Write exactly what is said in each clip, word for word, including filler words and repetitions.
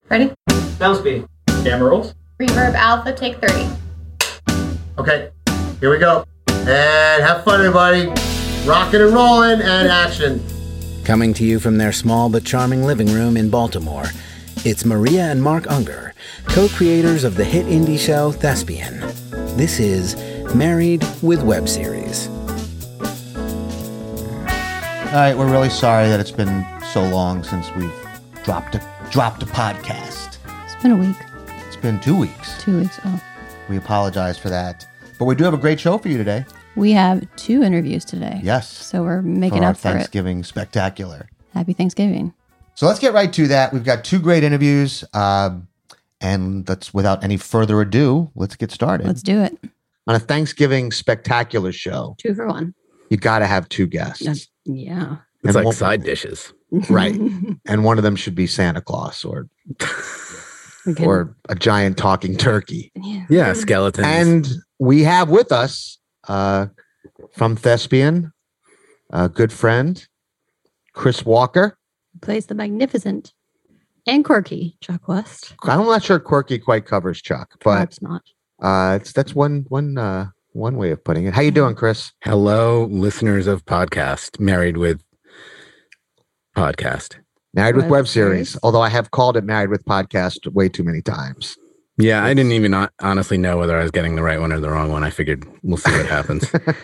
Ready? Sound speed. Camera rolls. Reverb alpha, take thirty. Okay, here we go. And have fun, everybody. Rocking and rolling and action. Coming to you from their small but charming living room in Baltimore, it's Maria and Mark Unger, co-creators of the hit indie show Thespian. This is Married with Web Series. All right, we're really sorry that it's been so long since we've dropped a dropped a podcast. It's been a week. It's been two weeks. Two weeks. Oh. We apologize for that. But we do have a great show for you today. We have two interviews today. Yes. So we're making for our up for Thanksgiving spectacular. Happy Thanksgiving. So let's get right to that. We've got two great interviews. Um, and let's, without any further ado, let's get started. Let's do it. On a Thanksgiving spectacular show, Two for one. you got to have two guests. That's, yeah. It's And like one- side dishes. Right. And one of them should be Santa Claus or Okay. or a giant talking turkey. Yeah. Yeah, skeletons. And we have with us uh, from Thespian, a good friend, Chris Walker. Plays the magnificent and quirky Chuck West. I'm not sure quirky quite covers Chuck, but Perhaps not. uh, it's that's one one uh, one way of putting it. How you doing, Chris? Hello, listeners of podcast, Married with Podcast. Married with Web Web Series. Series. Although I have called it Married with Podcast way too many times. Yeah, I didn't even hon- honestly know whether I was getting the right one or the wrong one. I figured we'll see what happens.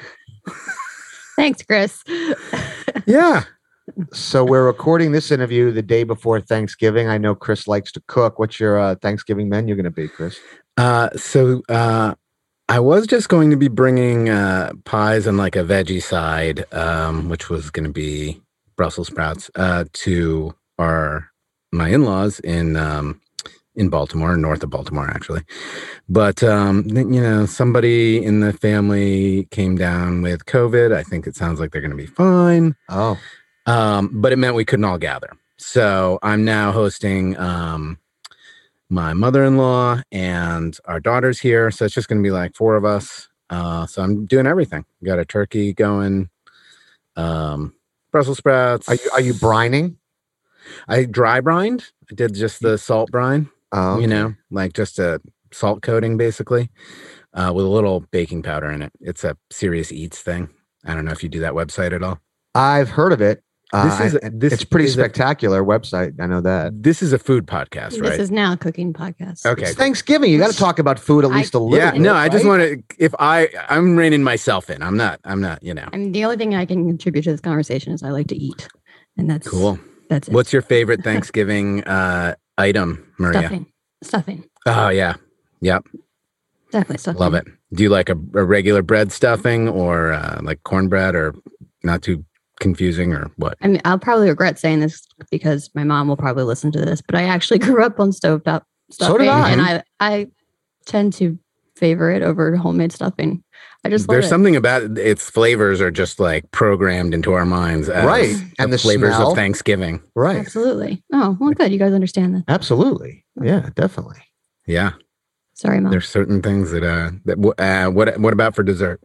Thanks, Chris. Yeah. So we're recording this interview the day before Thanksgiving. I know Chris likes to cook. What's your uh, Thanksgiving menu going to be, Chris? Uh, so uh, I was just going to be bringing uh, pies and like a veggie side, um, which was going to be Brussels sprouts, uh, to our my in-laws in um, in Baltimore, north of Baltimore, actually. But um, th- you know, somebody in the family came down with COVID. I think it sounds like they're going to be fine. Oh, Um, but it meant we couldn't all gather. So I'm now hosting um, my mother-in-law and our daughters here. So it's just going to be like four of us. Uh, so I'm doing everything. Got a turkey going, um, Brussels sprouts. are you are you brining? I dry brined. I did just the salt brine, Oh, you know, like just a salt coating basically, uh, with a little baking powder in it. It's a Serious Eats thing. I don't know if you do that website at all. I've heard of it. Uh, This is I- this it's pretty is a- spectacular website. I know that. This is a food podcast, This right? is now a cooking podcast. Okay. It's Thanksgiving. You got to talk about food at I- least a little. Yeah, bit, no, I just right? want to. If I, I'm reining myself in. I'm not. I'm not. You know. I mean, the only thing I can contribute to this conversation is I like to eat. And that's Cool. That's it. What's your favorite Thanksgiving uh, item, Maria? stuffing? Stuffing. Oh yeah, yep, Definitely stuffing. love it. Do you like a, a regular bread stuffing or uh, like cornbread, or not too confusing, or what? I mean, I'll probably regret saying this because my mom will probably listen to this, but I actually grew up on stovetop So stuffing, did I. and I I tend to favor it over homemade stuffing. I just love There's it. something about it, its flavors are just like programmed into our minds, as Right. And the flavors smell. of Thanksgiving. Right. Absolutely. Oh, well, good. You guys understand that. Absolutely. Yeah, definitely. Yeah, Sorry, mom. there's certain things that uh that w- uh what what about for dessert?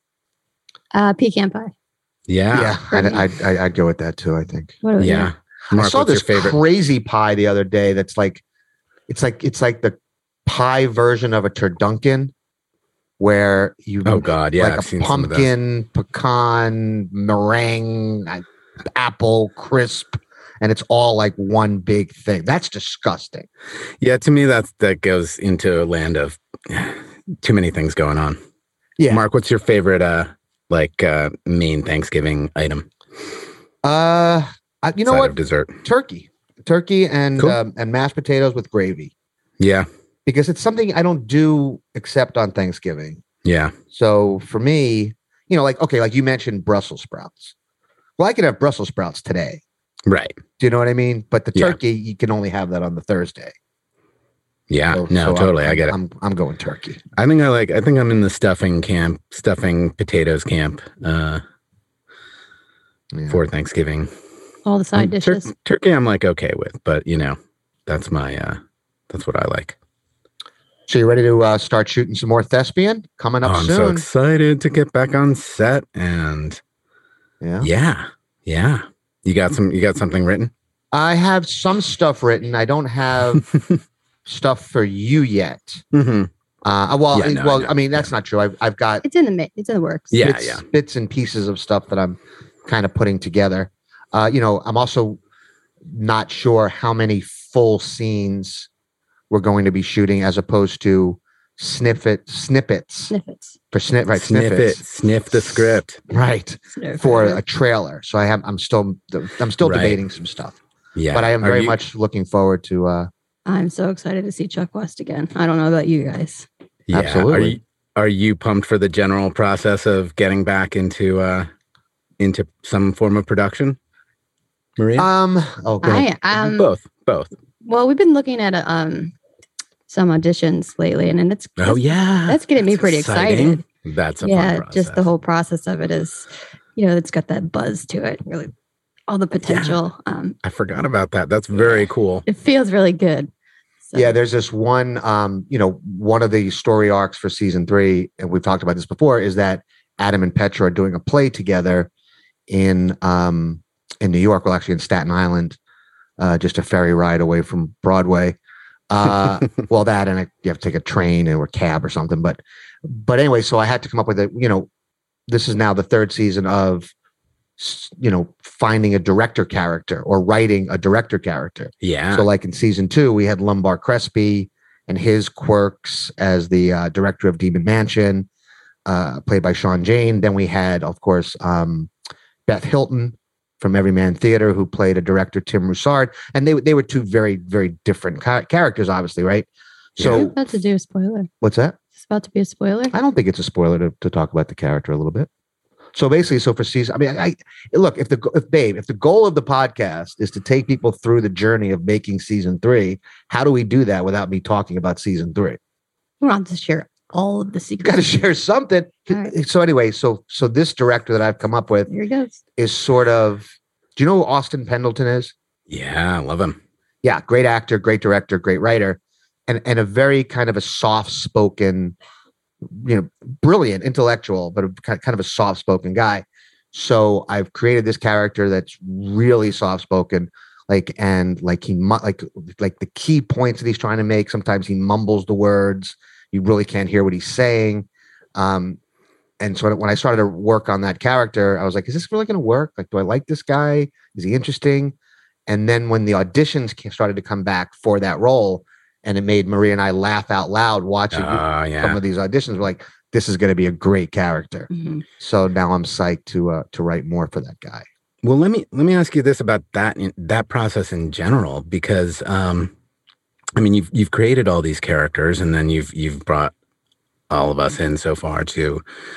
Uh, pecan pie. Yeah, Yeah, I'd, I'd, I'd I'd go with that too, I think. What about yeah. I Mark, saw what's your this favorite? crazy pie the other day that's like, it's like, it's like the pie version of a turducken where you Oh God, yeah, like I've a seen some of those. pumpkin, pecan, meringue, uh, apple, crisp, and it's all like one big thing. That's disgusting. Yeah, to me, that's that goes into a land of too many things going on. Yeah. Mark, what's your favorite, uh, like uh, main Thanksgiving item? Uh, I, you know side what? Of dessert. Turkey, turkey, and Cool. um, and mashed potatoes with gravy, Yeah, because it's something I don't do except on Thanksgiving. yeah, So for me, you know, like okay, like you mentioned Brussels sprouts. Well, I could have Brussels sprouts today. right. Do you know what I mean? But the Yeah. turkey, you can only have that on the Thursday. Yeah, So- no, so totally. I'm, I get it. I'm I'm going turkey. I think I like. I think I'm in the stuffing camp, stuffing potatoes camp uh, Yeah. for Thanksgiving. All the side Um, tur- dishes. turkey, I'm like okay with, but you know, that's my. uh That's what I like. So you ready to uh, start shooting some more Thespian coming Oh, up I'm so soon? excited to get back on set, and yeah. yeah, yeah. You got some. You got something written? I have some stuff written. I don't have stuff for you yet. Mhm. Uh, well, Yeah, no, well, I I, know. mean, that's not true. I've, I've got It's in the mi- it's in the works. Yeah, bits, yeah. bits and pieces of stuff that I'm kind of putting together. Uh, you know, I'm also not sure how many full scenes we're going to be shooting as opposed to snippet snippets Snippets. for snip right Sniff snippets it. Sniff the script. right Snippet. for a trailer. So I have I'm still I'm still Right. debating some stuff, Yeah. but I am Are very you- much looking forward to. Uh, I'm so excited to see Chuck West again. I don't know about you guys. Yeah. Absolutely. Are you, are you pumped for the general process of getting back into uh into some form of production, Maria? um. Oh, go ahead. I um both. Both. well, we've been looking at um some auditions lately, and, and it's Oh yeah. that's getting me That's pretty exciting. excited. That's a Yeah, fun process. just the whole process of it is, you know, it's got that buzz to it. Really, all the potential. Um, I forgot about that. That's very cool. it feels really good. So, Yeah, there's this one, um, you know, one of the story arcs for season three, and we've talked about this before, is that Adam and Petra are doing a play together in um, in New York. Well, actually in Staten Island, uh, just a ferry ride away from Broadway. Uh, well, that and you have to take a train or a cab or something. But but anyway, so I had to come up with a, you know, this is now the third season of, you know, finding a director character or writing a director character. Yeah. So, like in season two, we had Lumbar Crespi and his quirks as the uh, director of Demon Mansion, uh, played by Sean Jane. Then we had, of course, um, Beth Hilton from Everyman Theater, who played a director, Tim Roussard, and they they were two very very different ca- characters, obviously, right? It's So, about to do a spoiler. what's that? It's about to be a spoiler. I don't think it's a spoiler to, to talk about the character a little bit. So basically, so for season, I mean, I, I look if the if babe, if the goal of the podcast is to take people through the journey of making season three, how do we do that without me talking about season three? We want to share all of the You got to secrets. share something. All right. So anyway, so so this director that I've come up with Here he goes. is sort of. Do you know who Austin Pendleton is? Yeah. I love him. Yeah, great actor, great director, great writer, and and a very kind of a soft spoken, you know, brilliant intellectual, but a kind kind of a soft spoken guy. So I've created this character that's really soft spoken, like and like he mu- like like the key points that he's trying to make. Sometimes he mumbles the words. You really can't hear what he's saying. Um, and so when I started to work on that character, I was like, is this really going to work? Like, do I like this guy? Is he interesting? And then when the auditions came, started to come back for that role, and it made Maria and I laugh out loud watching Oh some yeah. of these auditions. We're like, this is going to be a great character. Mhm. So now I'm psyched to uh, to write more for that guy. Well, let me let me ask you this about that that process in general, because um, I mean, you've you've created all these characters, and then you've you've brought all of us in so far to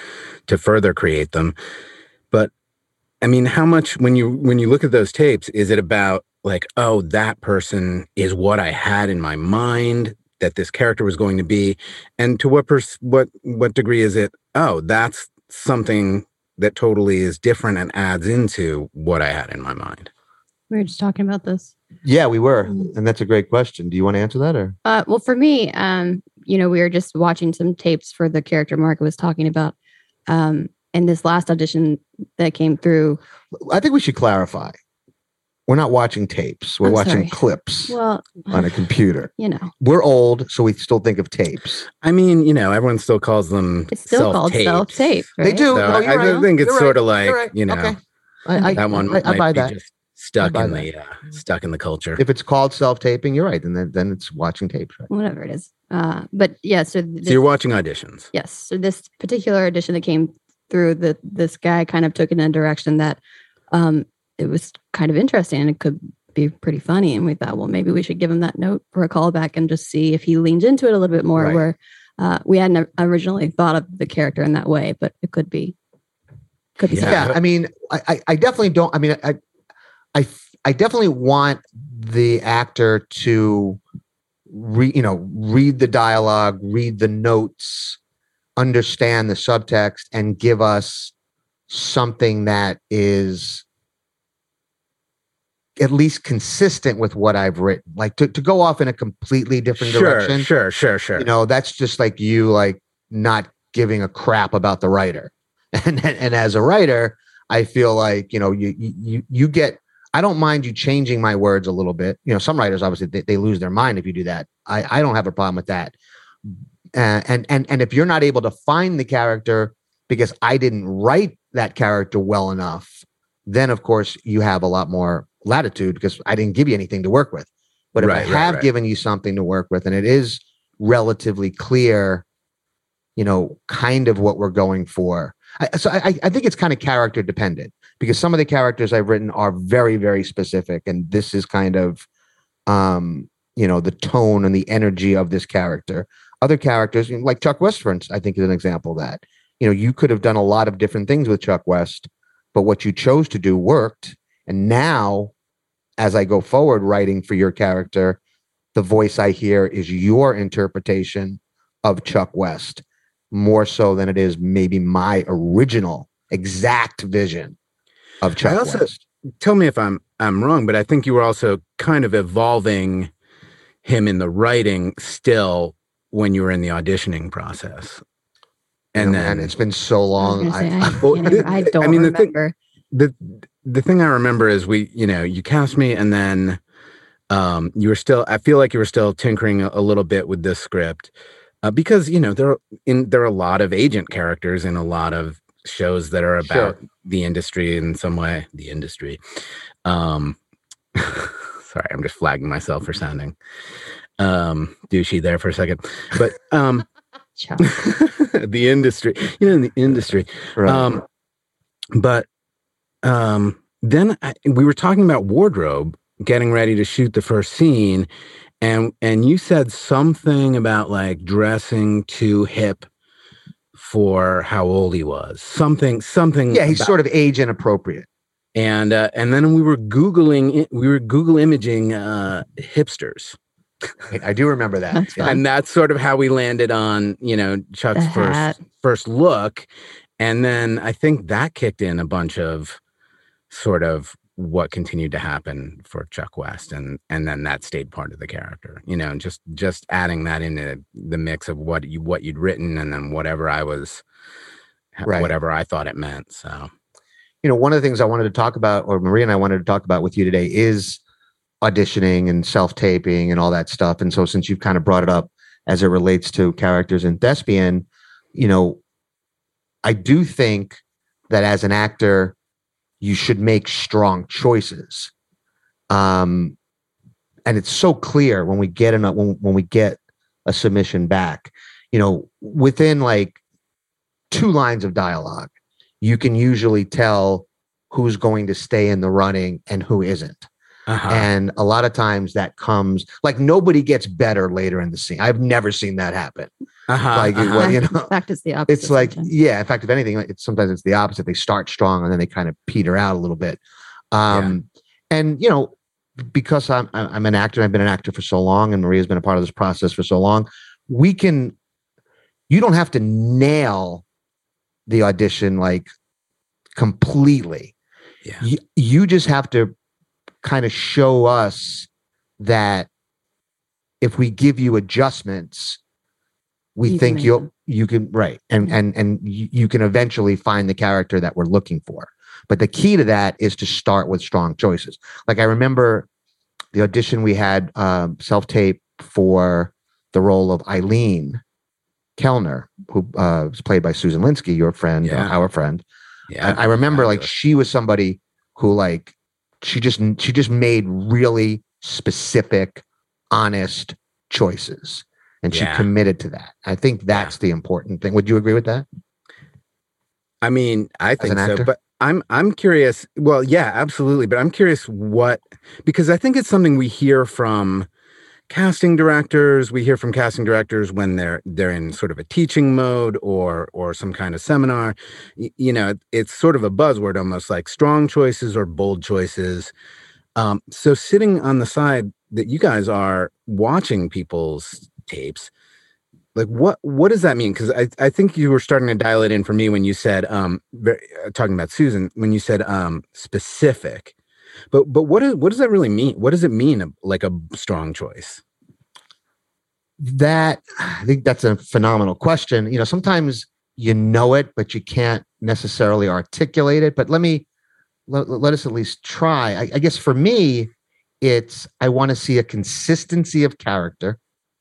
to further create them. But I mean, how much when you when you look at those tapes, is it about like, oh, that person is what I had in my mind that this character was going to be, and to what pers- what what degree is it? Oh, that's something that totally is different and adds into what I had in my mind. We were just talking about this. Yeah, we were, and that's a great question. Do you want to answer that, or Uh, well, for me, um, you know, we were just watching some tapes for the character Mark was talking about. Um, and this last audition that came through, I think we should clarify. We're not watching tapes. We're I'm watching sorry. clips well, on a computer. you know, We're old, so we still think of tapes. I mean, you know, everyone still calls them it's still called self-tapes. self-tape. They right? do. So No, I, you're I right. think it's You're sort right. of like, You're right. you know, Okay. I, I, that one I, I might buy be that. just stuck buy in that. the uh, stuck in the culture. If it's called self-taping, you're right. And then, then it's watching tapes, right? Whatever it is. Uh, but yeah, so, So this, you're watching auditions. yes, so this particular audition that came through, the this guy kind of took it in a direction that um, it was kind of interesting and it could be pretty funny. And we thought, well, maybe we should give him that note for a callback and just see if he leans into it a little bit more. Right. Where uh, we hadn't originally thought of the character in that way, but it could be, could be. Yeah. something. Yeah, I mean, I, I, I definitely don't. I mean, I, I, I definitely want the actor to, re, you know, read the dialogue, read the notes, understand the subtext, and give us something that is at least consistent with what I've written. Like to, to go off in a completely different Sure, direction. sure, sure, sure. You know, that's just like you like not giving a crap about the writer. And and as a writer, I feel like, you know, you you you get I don't mind you changing my words a little bit. You know, some writers obviously they, they lose their mind if you do that. I, I don't have a problem with that. Uh, and and and if you're not able to find the character because I didn't write that character well enough, then of course you have a lot more latitude because I didn't give you anything to work with. But if Right, I right, have right. given you something to work with and it is relatively clear, you know, kind of what we're going for. I, so I, I think it's kind of character dependent because some of the characters I've written are very, very specific. And this is kind of, um, you know, the tone and the energy of this character. Other characters, you know, like Chuck West, for instance, I think is an example of that. You know, you could have done a lot of different things with Chuck West, but what you chose to do worked. And now, as I go forward writing for your character, the voice I hear is your interpretation of Chuck West, more so than it is maybe my original exact vision of Chuck I also, West. Tell me if I'm I'm wrong, but I think you were also kind of evolving him in the writing still when you were in the auditioning process. And You know, then man, it's been so I was long. gonna say, I, I, Well, can't even- I don't I mean, the thing- remember. the the thing I remember is we, you know, you cast me and then um, you were still, I feel like you were still tinkering a, a little bit with this script uh, because, you know, there are in, there are a lot of agent characters in a lot of shows that are about Sure. the industry in some way, the industry. Um, sorry, I'm just flagging myself for sounding um, douchey there for a second, but um, Chuck. the industry, you know, in the industry. right. Um, but um, then I, we were talking about wardrobe, getting ready to shoot the first scene, and and you said something about like dressing too hip for how old he was. Something, something. yeah, he's about- sort of age inappropriate. and uh, and then we were googling, it- we were Google imaging uh, hipsters, I do remember that. That's Yeah. fun. and that's sort of how we landed on, you know, Chuck's The hat. first first look, and then I think that kicked in a bunch of sort of what continued to happen for Chuck West, and and then that stayed part of the character, you know, just just adding that into the mix of what you what you'd written, and then whatever I was, Right. whatever I thought it meant. So You know, one of the things I wanted to talk about, or Maria and I wanted to talk about with you today, is auditioning and self-taping and all that stuff. And so since you've kind of brought it up as it relates to characters in Thespian, you know, I do think that as an actor, you should make strong choices. Um, and it's so clear when we get in a, when, when we get a submission back, you know, within like two lines of dialogue, you can usually tell who's going to stay in the running and who isn't. uh-huh. And a lot of times that comes like nobody gets better later in the scene. I've never seen that happen. uh-huh. like, uh-huh. well, you In know, fact, it's the opposite. It's like, sometimes. yeah, in fact, if anything, it's sometimes it's the opposite. They start strong and then they kind of peter out a little bit. Um, and you know, because I'm I'm an actor, I've been an actor for so long, and Maria's been a part of this process for so long, we can, you don't have to nail the audition like completely. Yeah. You, you just have to kind of show us that if we give you adjustments, we You can think make you'll them. you can right and Yeah. and and you, you can eventually find the character that we're looking for. But the key to that is to start with strong choices. Like I remember the audition we had um, self-tape for the role of Eileen Kellner, who uh, was played by Susan Linsky, your friend, Yeah. uh, our friend. Yeah. I, I remember like Fabulous. she was somebody who like she just she just made really specific, honest choices, and she Yeah. committed to that. I think that's the important thing. Would you agree with that? I mean, I an think so, actor? but I'm I'm curious. Well, yeah, absolutely. But I'm curious what, because I think it's something we hear from casting directors. We hear from casting directors when they're they're in sort of a teaching mode or or some kind of seminar. Y- you know, it's sort of a buzzword, almost like strong choices or bold choices. Um, so sitting on the side that you guys are watching people's tapes, like what what does that mean? Because I, I think you were starting to dial it in for me when you said um very, uh, talking about Susan, when you said um specific, but but what is what does that really mean? What does it mean, uh, like a strong choice? That I think that's a phenomenal question. You know, sometimes you know it, but you can't necessarily articulate it. But let me let, let us at least try. I, I guess for me, it's I want to see a consistency of character.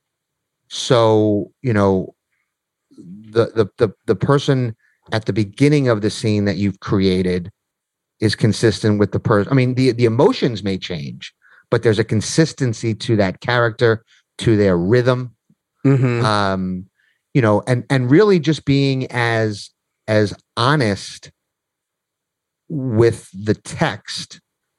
So, you know, the the the the person at the beginning of the scene that you've created is consistent with the person. I mean, the the emotions may change, but there's a consistency to that character, to their rhythm. Mm-hmm. Um, you know, and and really just being as as honest with the text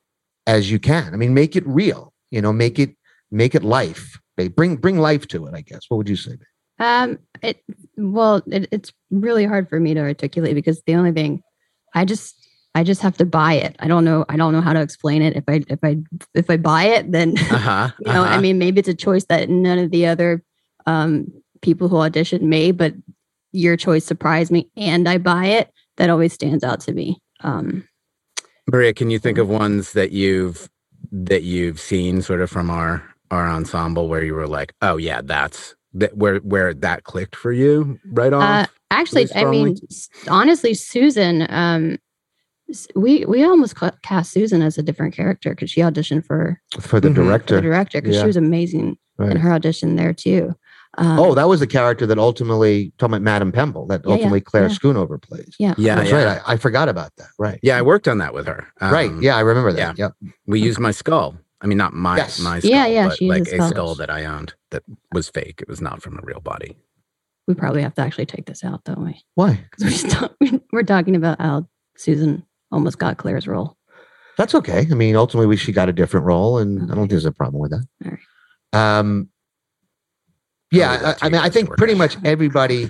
as you can. I mean, make it real, you know, make it make it life. Bring bring life to it, I guess. What would you say? Um, it well, it, it's really hard for me to articulate because the only thing I just I just have to buy it. I don't know. I don't know how to explain it. If I if I if I buy it, then Uh-huh, you know. uh-huh. I mean, maybe it's a choice that none of the other um, people who auditioned made, but your choice surprised me, and I buy it. That always stands out to me. Um, Maria, can you think of ones that you've that you've seen sort of from our our ensemble where you were like, oh yeah, that's that where where that clicked for you right off? uh, actually, really I mean, s- honestly, Susan. Um, s- we we almost ca- cast Susan as a different character because she auditioned for For the Mhm. for director. the director because Yeah. she was amazing Right. in her audition there too. Um, Oh, that was the character that ultimately, talking about Madame Pemble, that Yeah, yeah, ultimately Claire yeah. Schoonover plays. yeah, Yeah, That's yeah. right. I, I forgot about that. Right. Yeah, I worked on that with her. right. Um, Yeah, I remember that. Yep. we used my skull. I mean, not my Yes. my skull, Yeah, yeah, but she used like a a skull. skull that I owned that was fake. It was not from a real body. we probably have to actually take this out, don't we? Why? Because we st- we're talking about how Susan almost got Claire's role. That's okay. I mean, ultimately, we, she got a different role, and I don't Okay. think there's a problem with that. All right. Um, I'll leave yeah, that to I, I you mean, I guys think to work pretty out. much everybody.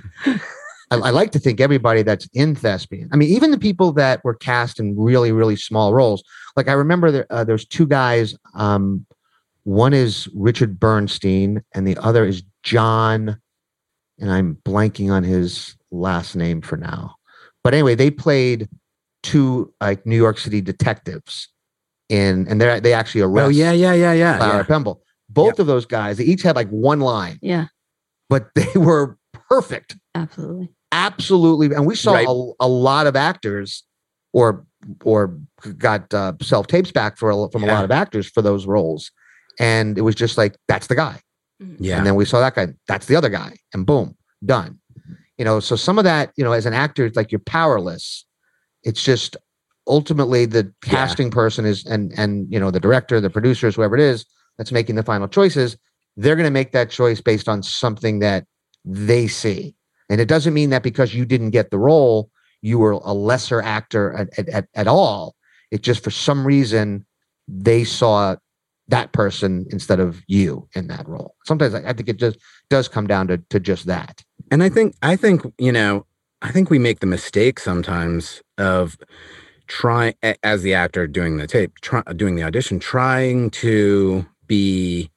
I, I like to think everybody that's in Thespian. I mean, even the people that were cast in really, really small roles. Like I remember there, uh, there's two guys. Um, one is Richard Bernstein, and the other is John. And I'm blanking on his last name for now. But anyway, they played two like New York City detectives in, and they they actually arrest Oh yeah, yeah, yeah, yeah. Clara yeah. Pemble. Both of those guys, they each had like one line, Yeah, but they were perfect. absolutely. Absolutely. And we saw Right. a, a lot of actors or or got uh, self tapes back for a, from a Yeah. lot of actors for those roles. And it was just like, that's the guy. Yeah. And then we saw that guy, that's the other guy, and boom, done. You know, so some of that, you know, as an actor, it's like you're powerless. It's just ultimately the casting person is, and, and, you know, the director, the producers, whoever it is that's making the final choices, they're going to make that choice based on something that they see. And it doesn't mean that because you didn't get the role, you were a lesser actor at, at, at all. It just, for some reason, they saw that person instead of you in that role. Sometimes I, I think it just does come down to, to just that. And I think, I think, you know, I think we make the mistake sometimes of trying, as the actor doing the tape, try, doing the audition, trying to be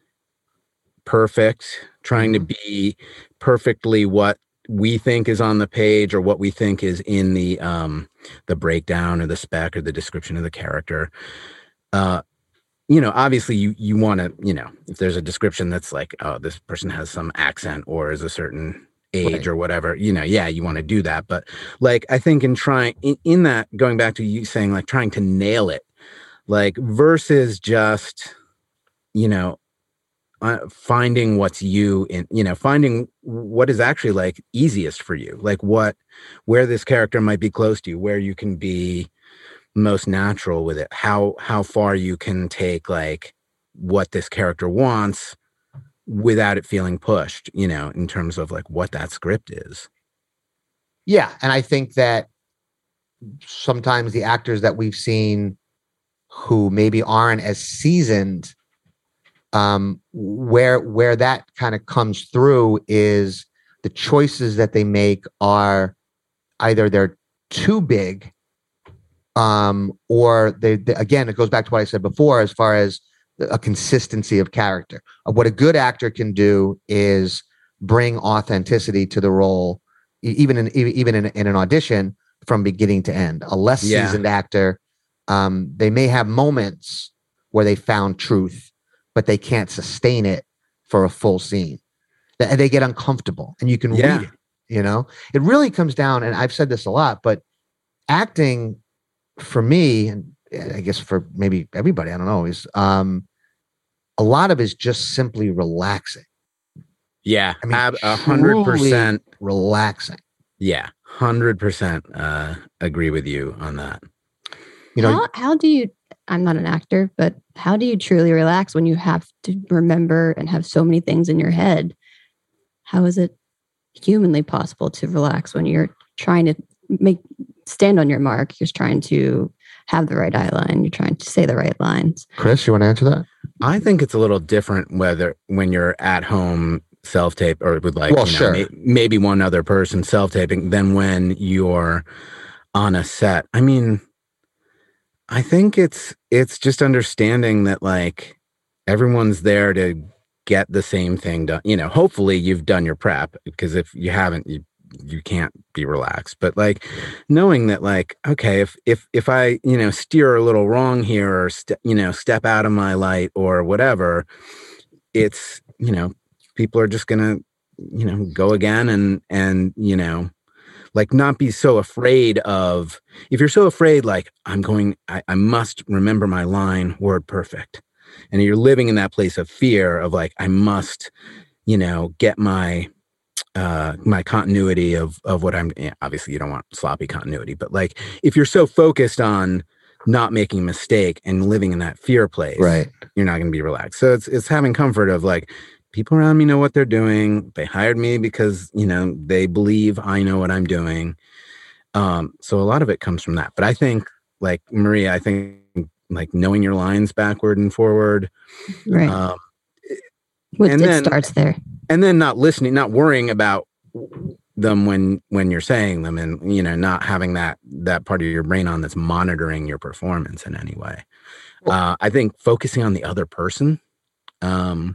perfect, trying to be perfectly what we think is on the page or what we think is in the um the breakdown or the spec or the description of the character. Uh, you know, obviously you you want to, you know, if there's a description that's like, oh, this person has some accent or is a certain age Right. or whatever, you know, yeah, you want to do that. But like, I think in trying in, in that, going back to you saying like trying to nail it, like versus just, you know, uh, finding what's you in, you know, finding what is actually like easiest for you, like what, where this character might be close to you, where you can be most natural with it, how how far you can take like what this character wants without it feeling pushed, you know, in terms of like what that script is. Yeah. And I think that sometimes the actors that we've seen who maybe aren't as seasoned, um, where where that kind of comes through is the choices that they make are either they're too big, um, or they, they again, it goes back to what I said before as far as a consistency of character. Uh, What a good actor can do is bring authenticity to the role, e- even in e- even in, in an audition from beginning to end. A less Yeah. seasoned actor, um, they may have moments where they found truth, but they can't sustain it for a full scene. Th- They get uncomfortable, and you can Yeah. read it. You know, it really comes down, and I've said this a lot, but acting for me, and I guess for maybe everybody, I don't know, is um, a lot of it is just simply relaxing. Yeah, I mean, ab- a hundred truly percent relaxing. Yeah, hundred percent uh, agree with you on that. You know, how, how do you, I'm not an actor, but how do you truly relax when you have to remember and have so many things in your head? How is it humanly possible to relax when you're trying to make stand on your mark? You're trying to have the right eye line. You're trying to say the right lines. Chris, you want to answer that? I think it's a little different whether when you're at home self-tape or with like well, you know, sure. may, maybe one other person self-taping than when you're on a set. I mean, I think it's it's just understanding that like everyone's there to get the same thing done. You know, hopefully you've done your prep, because if you haven't, you you can't be relaxed. But like knowing that like, okay, if if if I, you know, steer a little wrong here or st- you know, step out of my light or whatever, it's, you know, people are just gonna, you know, go again and and you know, like not be so afraid of, if you're so afraid, like I'm going, I, I must remember my line word perfect. And you're living in that place of fear of like, I must, you know, get my, uh, my continuity of, of what I'm, yeah, obviously you don't want sloppy continuity, but like, if you're so focused on not making a mistake and living in that fear place, right, you're not going to be relaxed. So it's, it's having comfort of like, people around me know what they're doing. They hired me because, you know, they believe I know what I'm doing. Um, so a lot of it comes from that. But I think, like Maria, I think like knowing your lines backward and forward. Right. Um, With, and it then, starts there. And then not listening, not worrying about them when when you're saying them, and, you know, not having that that part of your brain on that's monitoring your performance in any way. Uh, I think focusing on the other person. Um,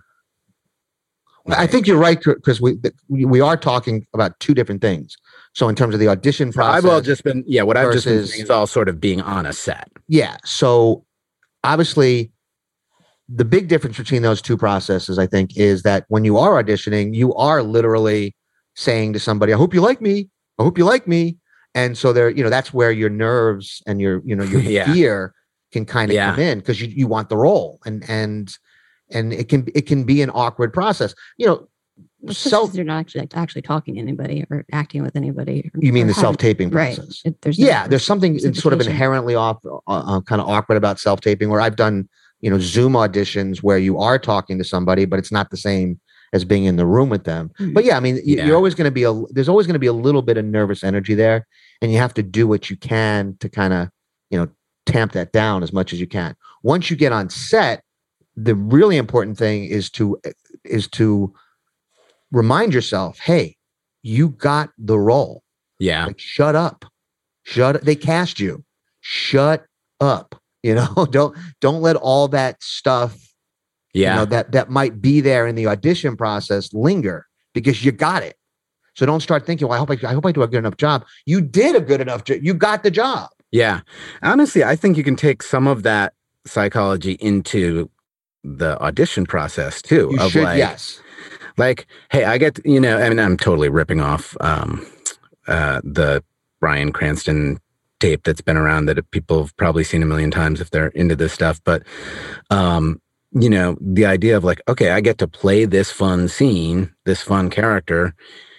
I think you're right, because we we are talking about two different things. So in terms of the audition process, I've all just been yeah. What I've versus, just been saying is all sort of being on a set. Yeah. So obviously, the big difference between those two processes, I think, is that when you are auditioning, you are literally saying to somebody, "I hope you like me. I hope you like me." And so there, you know, that's where your nerves and your, you know, your yeah. fear can kind of yeah. come in, because you you want the role, and and. And it can it can be an awkward process, you know. Self, you're not actually like, actually talking to anybody or acting with anybody. Or, you mean the having, self-taping process? Right. It, there's yeah, no there's something sort of inherently off, uh, uh, kind of awkward about self-taping. Where I've done, you know, Zoom auditions where you are talking to somebody, but it's not the same as being in the room with them. Mm-hmm. But yeah, I mean, yeah. you're always going to be a. There's always going to be a little bit of nervous energy there, and you have to do what you can to kind of, you know, tamp that down as much as you can. Once you get on set, the really important thing is to is to remind yourself, hey, you got the role. Yeah. Like, shut up. Shut up. They cast you. Shut up. You know, don't don't let all that stuff, yeah, you know, that that might be there in the audition process linger, because you got it. So don't start thinking, well, I hope I, I hope I do a good enough job. You did a good enough job. You got the job. Yeah. Honestly, I think you can take some of that psychology into the audition process too. You of should, like, yes. Like, hey, I get, you know, I mean, I'm totally ripping off um, uh, the Bryan Cranston tape that's been around that people have probably seen a million times if they're into this stuff. But, um, you know, the idea of like, okay, I get to play this fun scene, this fun character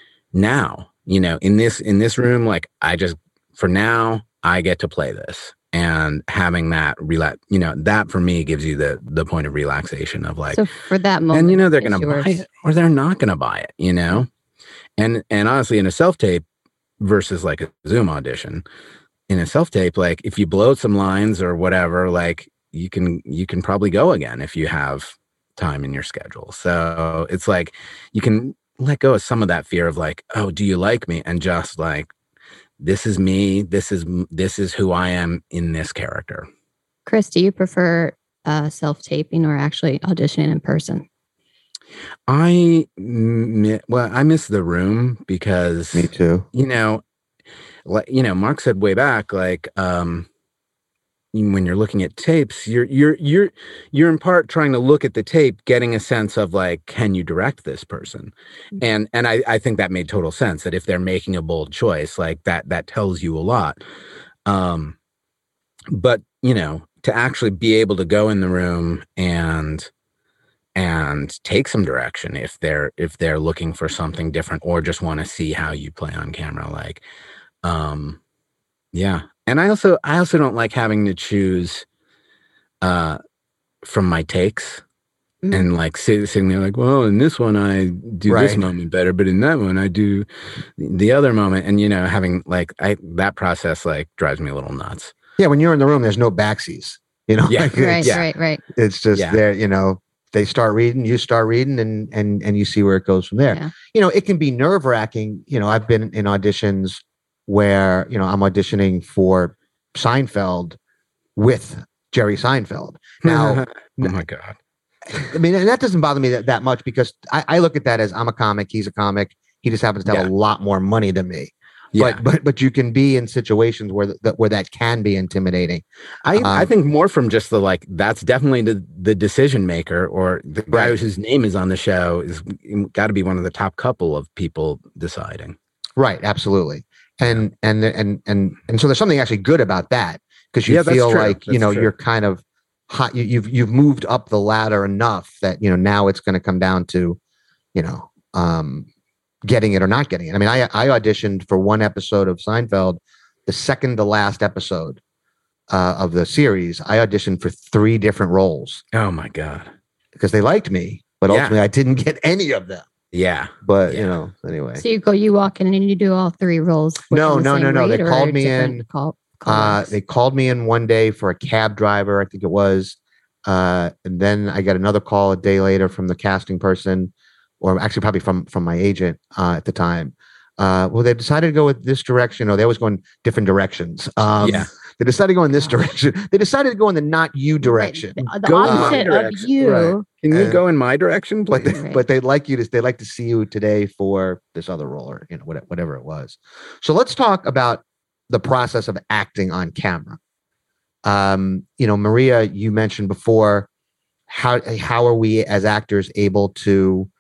now, you know, in this, in this room, like I just, for now, I get to play this. And having that relax, you know, that for me gives you the the point of relaxation of like, so for that moment, and you know they're going to yours. buy it or they're not going to buy it, you know, and and honestly, in a self tape versus like a Zoom audition, in a self tape, like if you blow some lines or whatever, like you can you can probably go again if you have time in your schedule. So it's like you can let go of some of that fear of like, oh, do you like me, and just like, this is me. This is this is who I am in this character. Chris, do you prefer uh, self-taping or actually auditioning in person? I well, I miss the room because me too. You know, like you know, Mark said way back, like um, when you're looking at tapes, you're you're you're you're in part trying to look at the tape, getting a sense of like, can you direct this person? Mm-hmm. And and I, I think that made total sense, that if they're making a bold choice, like that that tells you a lot. Um, but you know, to actually be able to go in the room and and take some direction if they're if they're looking for something different or just want to see how you play on camera, like, um, yeah. And I also I also don't like having to choose uh, from my takes. Mm-hmm. And like sit, sitting there like, well, in this one I do right. this moment better, but in that one I do the other moment. And, you know, having like I that process like drives me a little nuts. Yeah, when you're in the room, there's no backsies. You know, yeah, like, right, yeah. right, right. It's just yeah. there. You know, they start reading, you start reading, and and and you see where it goes from there. Yeah. You know, it can be nerve wracking. You know, I've been in auditions where you know I'm auditioning for Seinfeld with Jerry Seinfeld. Now, oh my God. I mean, and that doesn't bother me that, that much because I, I look at that as I'm a comic, he's a comic. He just happens to have yeah. a lot more money than me. Yeah. But but but you can be in situations where that where that can be intimidating. I, um, I think more from just the like that's definitely the, the decision maker or the guy right. whose name is on the show is got to be one of the top couple of people deciding. Right, absolutely. And and and and and so there's something actually good about that because you yeah, feel like that's you know true. You're kind of hot. You, you've you've moved up the ladder enough that you know now it's going to come down to you know. Um, getting it or not getting it. I mean, I I auditioned for one episode of Seinfeld, the second to last episode uh, of the series. I auditioned for three different roles. Oh my God. Because they liked me, but yeah. ultimately I didn't get any of them. Yeah. But yeah. you know, anyway. So you go, you walk in and you do all three roles. No, no, no, no. They called me in. Call, uh, they called me in one day for a cab driver, I think it was. Uh, and then I got another call a day later from the casting person. Or actually probably from from my agent uh, at the time. Uh, well, they decided to go with this direction. Or they always go in different directions. Um, yeah. They decided to go in this direction. They decided to go in the not you direction. The, the opposite uh, of you. Right. Can you and, go in my direction, please? But they, right. but they'd like you to. They like to see you today for this other role, or you know, whatever it was. So let's talk about the process of acting on camera. Um, you know, Maria, you mentioned before how how are we as actors able to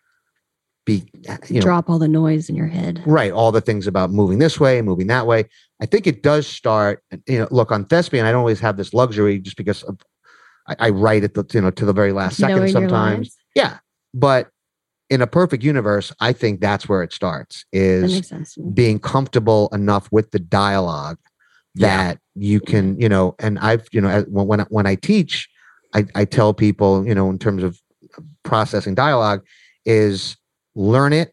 be, you know, drop all the noise in your head, right? All the things about moving this way, moving that way. I think it does start. You know, look on Thespian. I don't always have this luxury just because of, I, I write at the you know to the very last second Knowing sometimes. Yeah, but in a perfect universe, I think that's where it starts. Is being comfortable enough with the dialogue that yeah. you can, you know. And I've, you know, when when I teach, I, I tell people, you know, in terms of processing dialogue, is learn it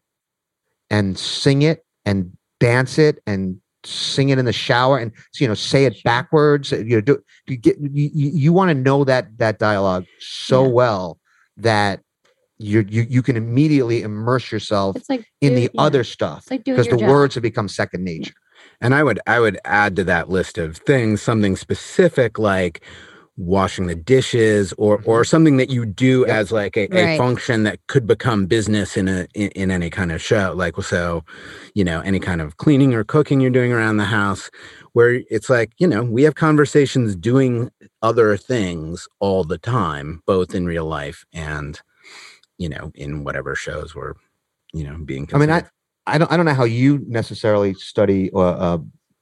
and sing it and dance it and sing it in the shower and you know say it backwards. You know, do you get you, you want to know that that dialogue so yeah. well that you you you can immediately immerse yourself it's like in doing, the yeah. other stuff because like the job. words have become second nature. And I would I would add to that list of things something specific like washing the dishes or or something that you do yep. as like a, right. a function that could become business in a in, in any kind of show, like so you know any kind of cleaning or cooking you're doing around the house where it's like, you know, we have conversations doing other things all the time, both in real life and you know in whatever shows we're you know being considered. I mean I I don't I don't know how you necessarily study or uh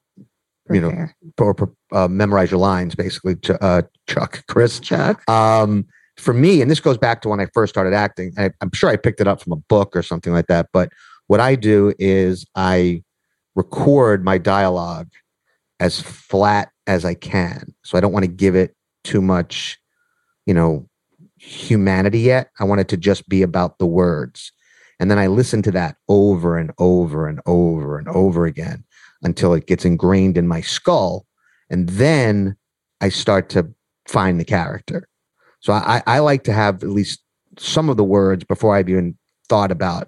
you know, or uh, memorize your lines, basically. Uh, Chuck, Chris, Chuck. Um, for me, and this goes back to when I first started acting. I, I'm sure I picked it up from a book or something like that. But what I do is I record my dialogue as flat as I can. So I don't want to give it too much, you know, humanity yet. I want it to just be about the words, and then I listen to that over and over and over and over again until it gets ingrained in my skull. And then I start to find the character. So I, I like to have at least some of the words before I've even thought about,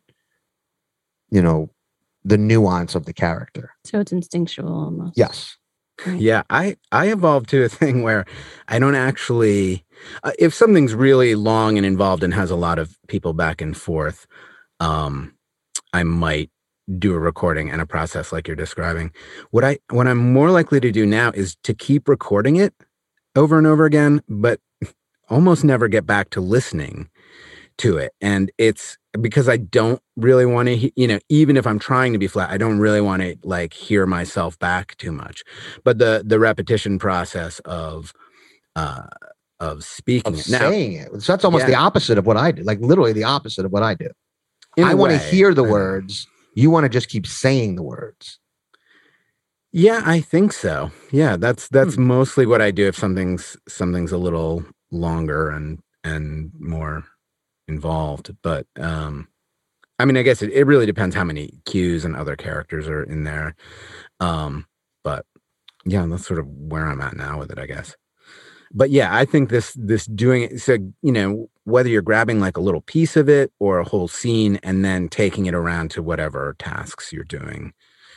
you know, the nuance of the character. So it's instinctual almost. Yes. Yeah. I, I evolved to a thing where I don't actually, uh, if something's really long and involved and has a lot of people back and forth, um, I might do a recording and a process like you're describing. What I what I'm more likely to do now is to keep recording it over and over again, but almost never get back to listening to it. And it's because I don't really want to, you know, even if I'm trying to be flat, I don't really want to like hear myself back too much. But the the repetition process of uh of speaking Of it. Now, saying it. So that's almost yeah. the opposite of what I do. Like literally the opposite of what I do. in I a want to way, hear the uh, words. You want to just keep saying the words. Yeah, I think so. Yeah, that's that's Hmm. mostly what I do if something's something's a little longer and and more involved. But um I mean, I guess it, it really depends how many cues and other characters are in there. Um, but yeah, that's sort of where I'm at now with it, I guess. But yeah, I think this this doing it, so you know, whether you're grabbing like a little piece of it or a whole scene and then taking it around to whatever tasks you're doing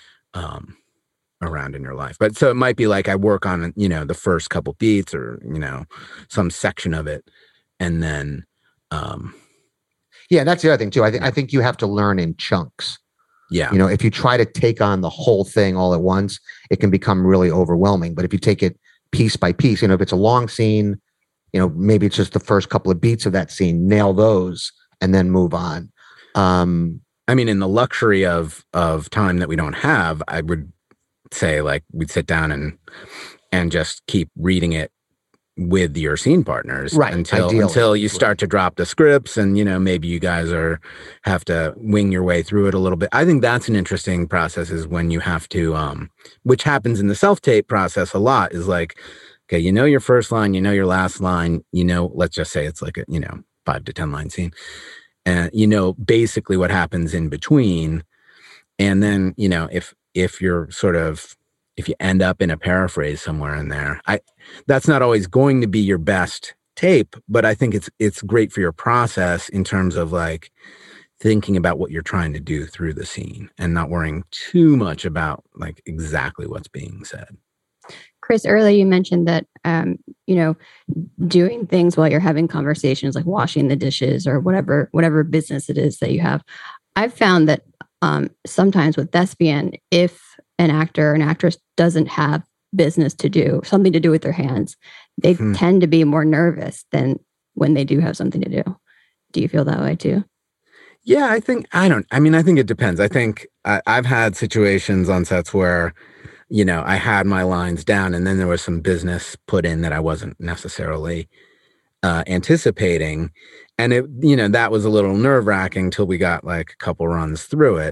um around in your life. But so it might be like I work on, you know, the first couple beats or, you know, some section of it, and then um Yeah, that's the other thing too. I think I think you have to learn in chunks. yeah. You know, if you try to take on the whole thing all at once, it can become really overwhelming. But if you take it piece by piece, you know, if it's a long scene, you know, maybe it's just the first couple of beats of that scene, nail those and then move on. Um, I mean, in the luxury of of time that we don't have, I would say like we'd sit down and and just keep reading it with your scene partners, Right, until ideally. until you start to drop the scripts, and you know maybe you guys are have to wing your way through it a little bit. I think that's an interesting process, is when you have to, um, which happens in the self-tape process a lot, is like, okay, you know your first line, you know your last line, you know, let's just say it's like a, you know, five to ten line scene, and you know basically what happens in between, and then you know if if you're sort of if you end up in a paraphrase somewhere in there, I that's not always going to be your best tape, but I think it's it's great for your process in terms of like thinking about what you're trying to do through the scene and not worrying too much about like exactly what's being said. Chris, earlier you mentioned that, um, you know, doing things while you're having conversations, like washing the dishes or whatever, whatever business it is that you have. I've found that um, sometimes with thespian, if an actor or an actress doesn't have business to do, something to do with their hands, they Hmm. tend to be more nervous than when they do have something to do. Do you feel that way too? Yeah, I think, I don't, I mean, I think it depends. I think I, I've had situations on sets where, you know, I had my lines down and then there was some business put in that I wasn't necessarily uh, anticipating. And it, you know, that was a little nerve wracking till we got like a couple runs through it.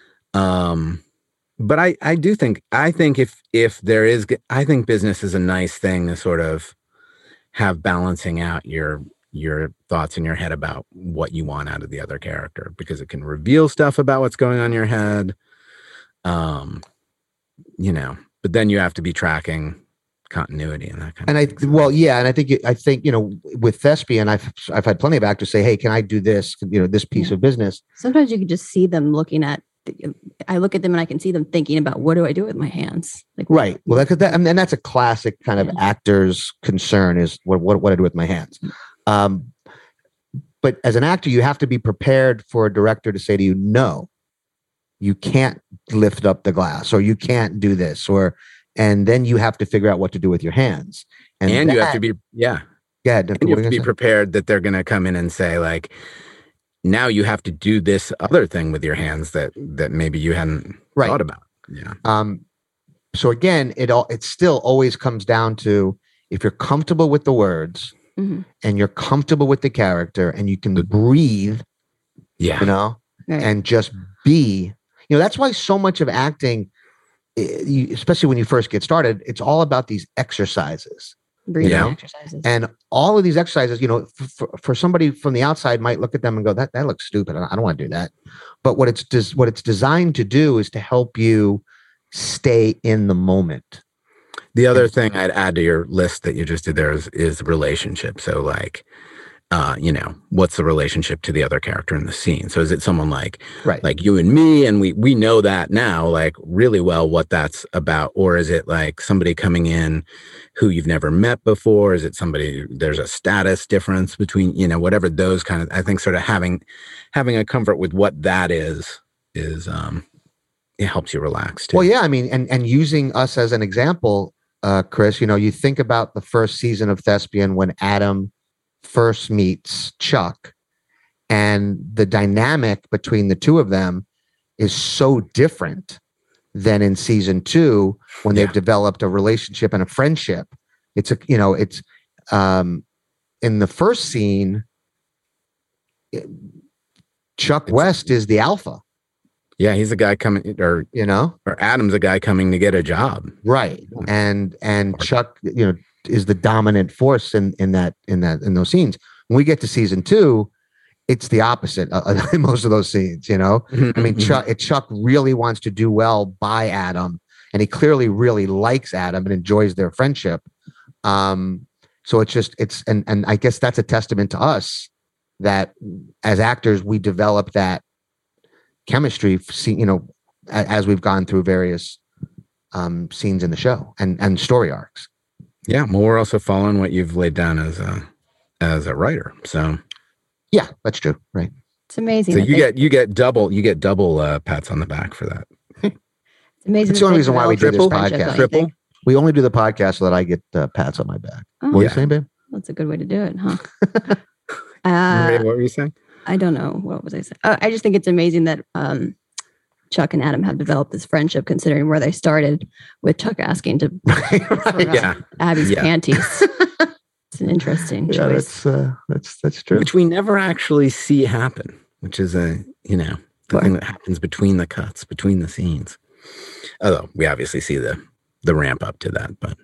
Um, but I, I do think, I think if, if there is, I think business is a nice thing to sort of have balancing out your, your thoughts in your head about what you want out of the other character, because it can reveal stuff about what's going on in your head. Um, you know, but then you have to be tracking continuity and that kind and of I, thing. well, yeah. And I think, I think, you know, with thespian, I've, I've had plenty of actors say, hey, can I do this, you know, this piece Yeah. of business? Sometimes you can just see them looking at, I look at them and I can see them thinking about, what do I do with my hands? Like, Right. Well, that, that, I mean, and that's a classic kind of Yeah. actor's concern, is what, what, what I do with my hands. Um, but as an actor, you have to be prepared for a director to say to you, no, you can't lift up the glass, or you can't do this, or, and then you have to figure out what to do with your hands. And, And, you have to that- be, yeah. yeah, And you have to be prepared that they're going to come in and say like, now you have to do this other thing with your hands that, that maybe you hadn't Right. thought about. Yeah. Um, so again, it all, it still always comes down to, if you're comfortable with the words Mhm. and you're comfortable with the character and you can The- breathe, Yeah. you know, Right. and just be, you know, that's why so much of acting, eh, you, especially when you first get started, it's all about these exercises. breathing Yeah. exercises. And all of these exercises, you know, f- for, for somebody from the outside might look at them and go, that, that looks stupid. I don't want to do that. But what it's des- what it's designed to do is to help you stay in the moment. The other thing I'd add to your list that you just did there is, is relationship. So like, uh, you know, what's the relationship to the other character in the scene? So is it someone like, Right. like you and me, and we, we know that now, like really well what that's about? Or is it like somebody coming in who you've never met before? Is it somebody, there's a status difference between, you know, whatever those kind of, I think sort of having, having a comfort with what that is, is, um, it helps you relax too. Well, yeah, I mean, and, and using us as an example, uh, Chris, you know, you think about the first season of Thespian when Adam first meets Chuck, And the dynamic between the two of them is so different than in season two when they've Yeah. developed a relationship and a friendship. It's a, you know, it's um, in the first scene, it- Chuck It's- West is the alpha, Yeah, he's a guy coming, or you know? or Adam's a guy coming to get a job. Right. And and Chuck, you know, is the dominant force in in that in that in those scenes. When we get to season two, it's the opposite uh, in most of those scenes, you know? I mean, Chuck it, Chuck really wants to do well by Adam, and he clearly really likes Adam and enjoys their friendship. Um, so it's just it's and and I guess that's a testament to us that as actors we develop that chemistry, you know, as we've gone through various um, scenes in the show and and story arcs. Yeah, well, we're also following what you've laid down as a as a writer. So, Yeah, that's true. Right. It's amazing. so that you they- get you get double you get double uh, pats on the back for that. It's amazing. It's that the only they reason why we developed do this a friendship, podcast. don't you Triple. think? We only do the podcast so that I get uh, pats on my back. Oh, What are Yeah. you saying, babe? that's a good way to do it, huh? Maria, uh, what were you saying? I don't know. What was I saying? Uh, I just think it's amazing that um, Chuck and Adam have developed this friendship, considering where they started with Chuck asking to Right. Yeah, Abby's Yeah. panties. It's an interesting Yeah, choice. that's uh, that's that's true. which we never actually see happen, which is a you know the Sure. thing that happens between the cuts, between the scenes. Although we obviously see the the ramp up to that, but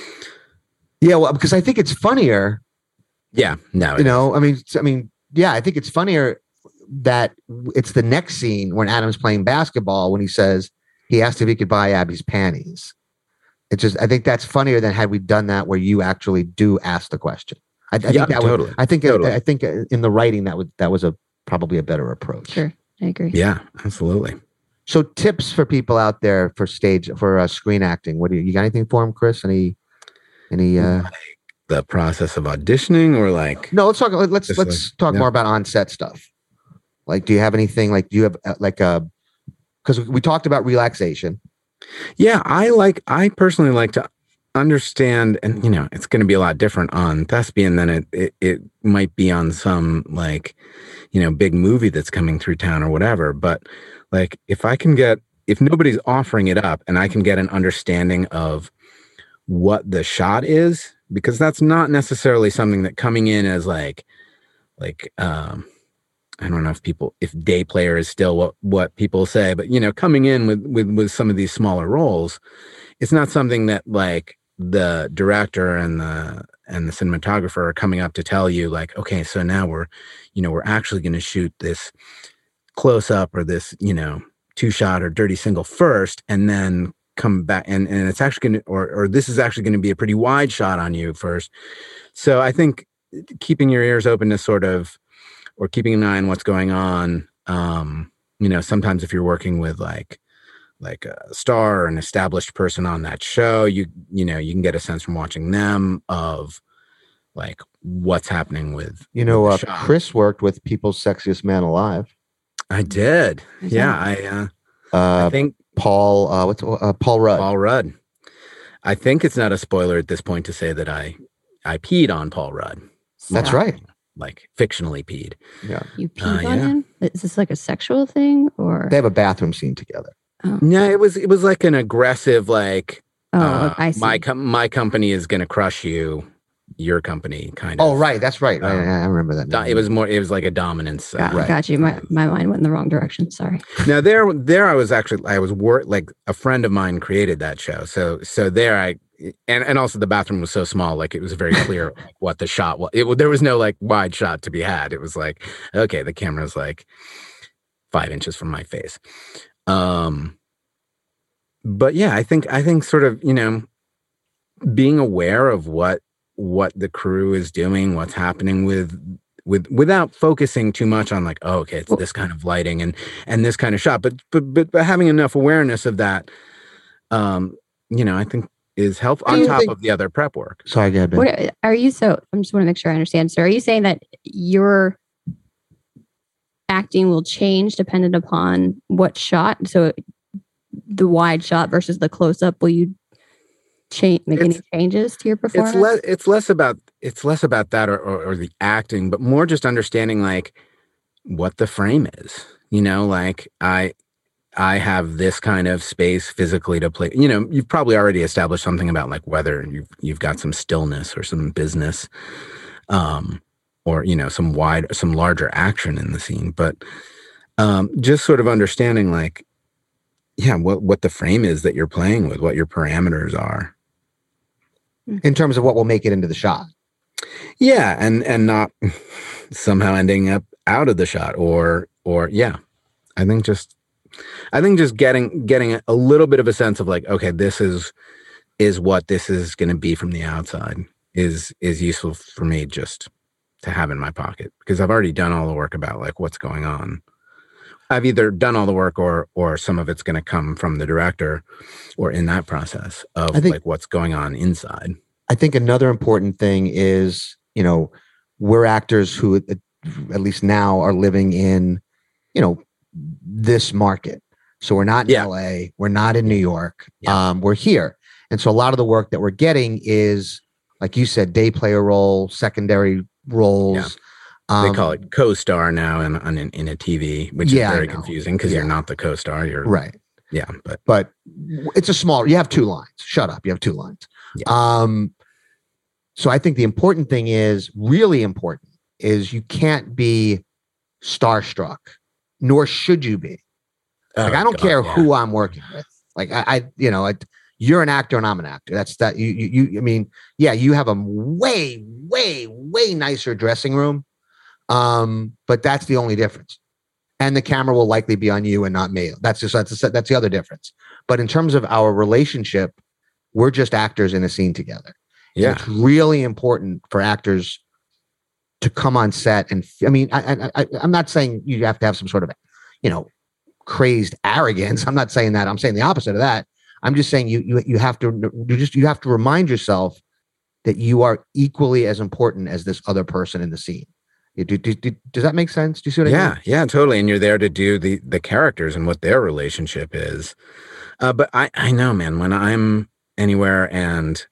Yeah, well, because I think it's funnier. yeah, no, You know, I mean, I mean, yeah, I think it's funnier that it's the next scene when Adam's playing basketball when he says he asked if he could buy Abby's panties. It's just I think that's funnier than had we done that where you actually do ask the question. I, I Yeah, think that totally. would, I think Totally. I think in the writing that would that was a probably a better approach. Sure, I agree. yeah, absolutely. So tips for people out there for stage for uh, screen acting. What do you, you got anything for them, Chris? Any any uh The process of auditioning, or like No, let's talk let's Just let's like- talk yeah. more about on-set stuff. Like do you have anything like do you have uh, like a cuz we talked about relaxation. Yeah, I like, I personally like to understand, and you know, it's going to be a lot different on Thespian than it, it, it might be on some like, you know, big movie that's coming through town or whatever. But like, if I can get, if nobody's offering it up and I can get an understanding of what the shot is, because that's not necessarily something that coming in as like, like, um, I don't know if people, if day player is still what, what people say, but you know, coming in with, with, with some of these smaller roles, it's not something that like the director and the, and the cinematographer are coming up to tell you like, okay, so now we're, you know, we're actually going to shoot this close up or this, you know, two shot or dirty single first, and then come back. And, and it's actually going to, or, or this is actually going to be a pretty wide shot on you first. So I think keeping your ears open to sort of, or keeping an eye on what's going on. Um, you know, sometimes if you're working with like, like a star or an established person on that show, you, you know, you can get a sense from watching them of like what's happening with, You know, uh, with the shot. Chris worked with People's Sexiest Man Alive. I did. Who's Yeah. that? I, uh, Uh I think Paul uh what's uh, Paul Rudd. Paul Rudd. I think it's not a spoiler at this point to say that I, I peed on Paul Rudd. That's Stop. right. Like fictionally peed. Yeah. You peed Uh, on yeah. him? Is this like a sexual thing or? They have a bathroom scene together. No, it was, it was like an aggressive, like, oh, uh, I see. my com- my company is going to crush you. Your company kind of. Oh, right. That's right. I, Um, I remember that. Do- now. It was more. It was like a dominance. got, Uh, right. got you. My, my mind went in the wrong direction. Sorry. Now there, there I was actually. I was work like a friend of mine created that show. So, so there I, and and also the bathroom was so small. Like it was very clear like, what the shot was. It there was no like wide shot to be had. It was like, okay, the camera's like five inches from my face. Um. But yeah, I think I think sort of you know, being aware of what what the crew is doing, what's happening with with without focusing too much on like, oh, okay, it's this kind of lighting and and this kind of shot, but but but, but having enough awareness of that, um, you know, I think is helpful Do on you top think- of the other prep work. Sorry, go ahead, Ben. What are you? So I just want to make sure I understand. So are you saying that your acting will change dependent upon what shot? So the wide shot versus the close up, will you change make any It's- changes to your performance? It's less it's less about it's less about that or, or or the acting, but more just understanding like what the frame is. You know, like I I have this kind of space physically to play. You know, you've probably already established something about like whether you've you've got some stillness or some business, um, or you know, some wide, some larger action in the scene. But um, just sort of understanding, like, yeah, what what the frame is that you're playing with, what your parameters are, in terms of what will make it into the shot. Yeah, and and not somehow ending up out of the shot, or or yeah, I think just. I think just getting getting a little bit of a sense of like, okay, this is is what this is going to be from the outside is is useful for me just to have in my pocket, because I've already done all the work about like what's going on. I've either done all the work or or some of it's going to come from the director or in that process of think, like what's going on inside. I think another important thing is, you know, we're actors who at least now are living in, you know, this market. So we're not in yeah. L A, we're not in New York, yeah. um, we're here. And so a lot of the work that we're getting is, like you said, day player role, secondary roles. Yeah. Um, they call it co-star now in, in, in a T V, which yeah, is very confusing because yeah. you're not the co-star. You're right. Yeah. But, but it's a small, you have two lines. Shut up. You have two lines. Yeah. Um, so I think the important thing is, really important, is you can't be starstruck. Nor should you be. Like, oh, I don't God, care yeah. who I'm working with. Like, I, I you know, I, you're an actor and I'm an actor. That's that. You, you, you. I mean, yeah, you have a way, way, way nicer dressing room, um, but that's the only difference. And the camera will likely be on you and not me. That's just that's that's the other difference. But in terms of our relationship, we're just actors in a scene together. Yeah, and it's really important for actors to come on set. And I mean, I, I, I'm not saying you have to have some sort of, you know, crazed arrogance. I'm not saying that. I'm saying the opposite of that. I'm just saying you, you, you have to, you just, you have to remind yourself that you are equally as important as this other person in the scene. You, do, do, do, does that make sense? Do you see what yeah, I mean? Yeah, totally. And you're there to do the, the characters and what their relationship is. Uh, but I, I know, man, when I'm anywhere and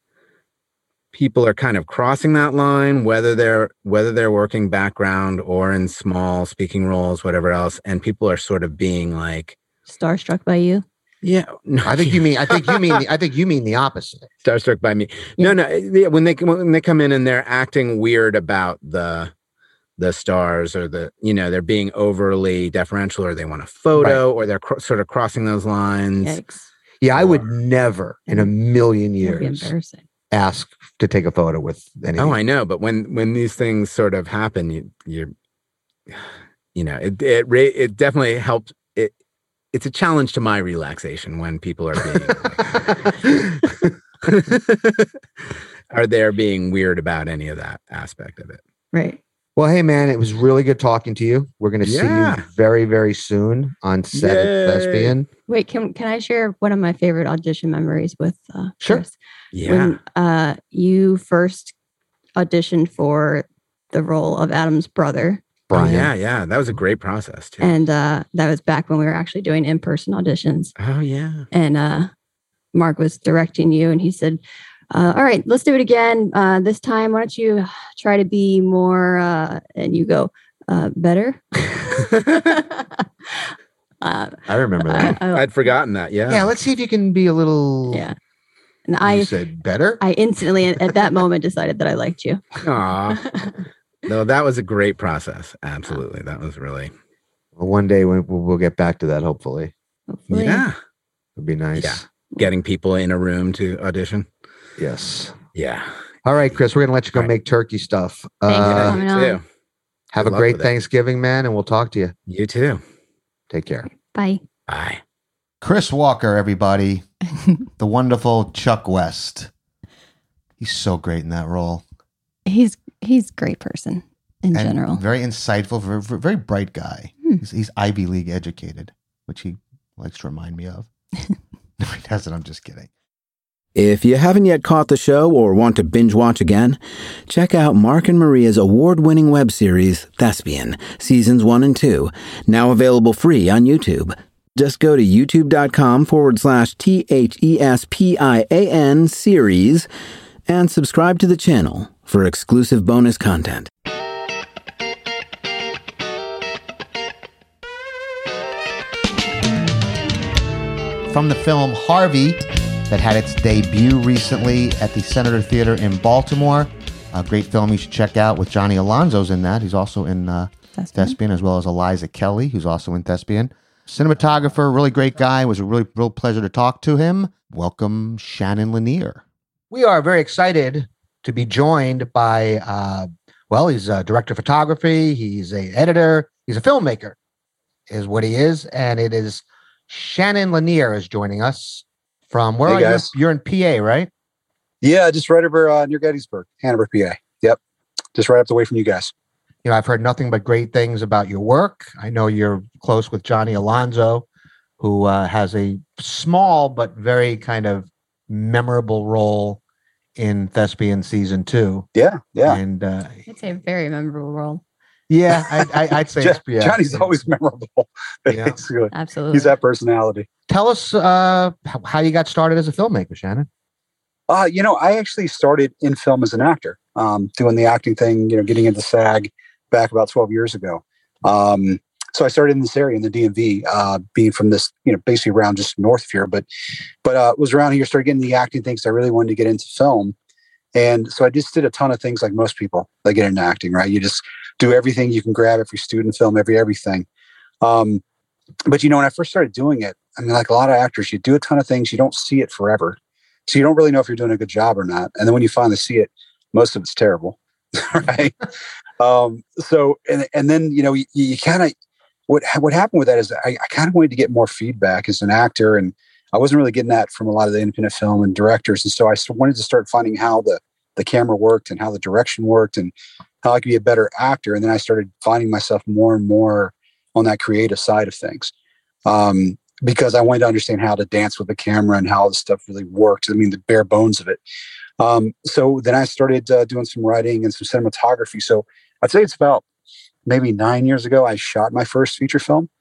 people are kind of crossing that line, whether they're whether they're working background or in small speaking roles, whatever else, and people are sort of being like starstruck by you. Yeah, no, I think you mean. I think you mean. The, I think you mean the opposite. Starstruck by me. No, no. When they when they come in and they're acting weird about the the stars, or the you know they're being overly deferential, or they want a photo, right. or they're cr- sort of crossing those lines. Yikes. Yeah, or, I would never in a million years. That'd be embarrassing. Ask to take a photo with any. Oh, I know, but when when these things sort of happen, you you you know it it it definitely helped. It it's a challenge to my relaxation when people are being like, are there being weird about any of that aspect of it. Right. Well, hey man, it was really good talking to you. We're going to yeah. see you very very soon on set Yay. at Thespian. Wait, can can I share one of my favorite audition memories with uh, Sure. Chris? Yeah. When uh, you first auditioned for the role of Adam's brother. Brian. Oh, yeah, yeah. That was a great process, too. And uh, that was back when we were actually doing in-person auditions. Oh, yeah. And uh, Mark was directing you, and he said, uh, all right, let's do it again. Uh, this time, why don't you try to be more, uh, and you go, uh, better? uh, I remember that. I, I, I'd forgotten that, yeah. Yeah, let's see if you can be a little... Yeah. And I you said better. I instantly at that moment decided that I liked you. Aw. No, that was a great process. Absolutely. That was really. Well, one day we'll, we'll get back to that, hopefully. Hopefully. Yeah. It'd be nice. Yeah. Getting people in a room to audition. Yes. Yeah. All right, Chris, we're going to let you go right. make turkey stuff. Thanks uh, for coming on. Too. Have Good a great luck with Thanksgiving, man, and we'll talk to you. You too. Take care. Bye. Bye. Chris Walker, everybody. The wonderful Chuck West. He's so great in that role. He's he's a great person in and general. Very insightful, very, very bright guy. Hmm. He's, he's Ivy League educated, which he likes to remind me of. No, he doesn't. I'm just kidding. If you haven't yet caught the show or want to binge watch again, check out Mark and Maria's award-winning web series, Thespian, Seasons one and two, now available free on YouTube. Just go to youtube.com forward slash T-H-E-S-P-I-A-N series and subscribe to the channel for exclusive bonus content. from the film Harvey that had its debut recently at the Senator Theater in Baltimore. A great film you should check out with Johnny Alonso's in that. He's also in uh, Thespian. Thespian, as well as Eliza Kelly, who's also in Thespian. Cinematographer, really great guy. It was a really real pleasure to talk to him. Welcome, Shannon Lanier. We are very excited to be joined by, uh, well, he's a director of photography. He's an editor. He's a filmmaker, is what he is. And it is Shannon Lanier is joining us from, where hey are guys. you? You're in P A, right? Yeah, just right over uh, near Gettysburg, Hanover, P A. Yep. Just right up the way from you guys. You know, I've heard nothing but great things about your work. I know you're close with Johnny Alonso, who uh, has a small but very kind of memorable role in Thespian season two. Yeah, yeah. And uh, It's a very memorable role. yeah, I, I, I'd say Jo- it's, yeah, Johnny's yeah. always memorable. Yeah. Basically. Absolutely. He's that personality. Tell us uh, how, how you got started as a filmmaker, Shannon. Uh, you know, I actually started in film as an actor, um, doing the acting thing, you know, getting into SAG back about twelve years ago. Um, so I started in this area in the D M V, uh, being from this, you know, basically around just north of here, but, but, uh, was around here, started getting the acting things. I really wanted to get into film. And so I just did a ton of things like most people that get into acting, right? You just do everything you can grab, every student film, every, everything. Um, but you know, when I first started doing it, I mean, like a lot of actors, you do a ton of things, you don't see it forever. So you don't really know if you're doing a good job or not. And then when you finally see it, most of it's terrible. Right. um, so, and, and then, you know, you, you kind of, what, what happened with that is I, I kind of wanted to get more feedback as an actor. And I wasn't really getting that from a lot of the independent film and directors. And so I wanted to start finding how the, the camera worked and how the direction worked and how I could be a better actor. And then I started finding myself more and more on that creative side of things. Um, because I wanted to understand how to dance with the camera and how the stuff really worked. I mean, the bare bones of it. Um, so then I started uh, doing some writing and some cinematography. So I'd say it's about maybe nine years ago, I shot my first feature film.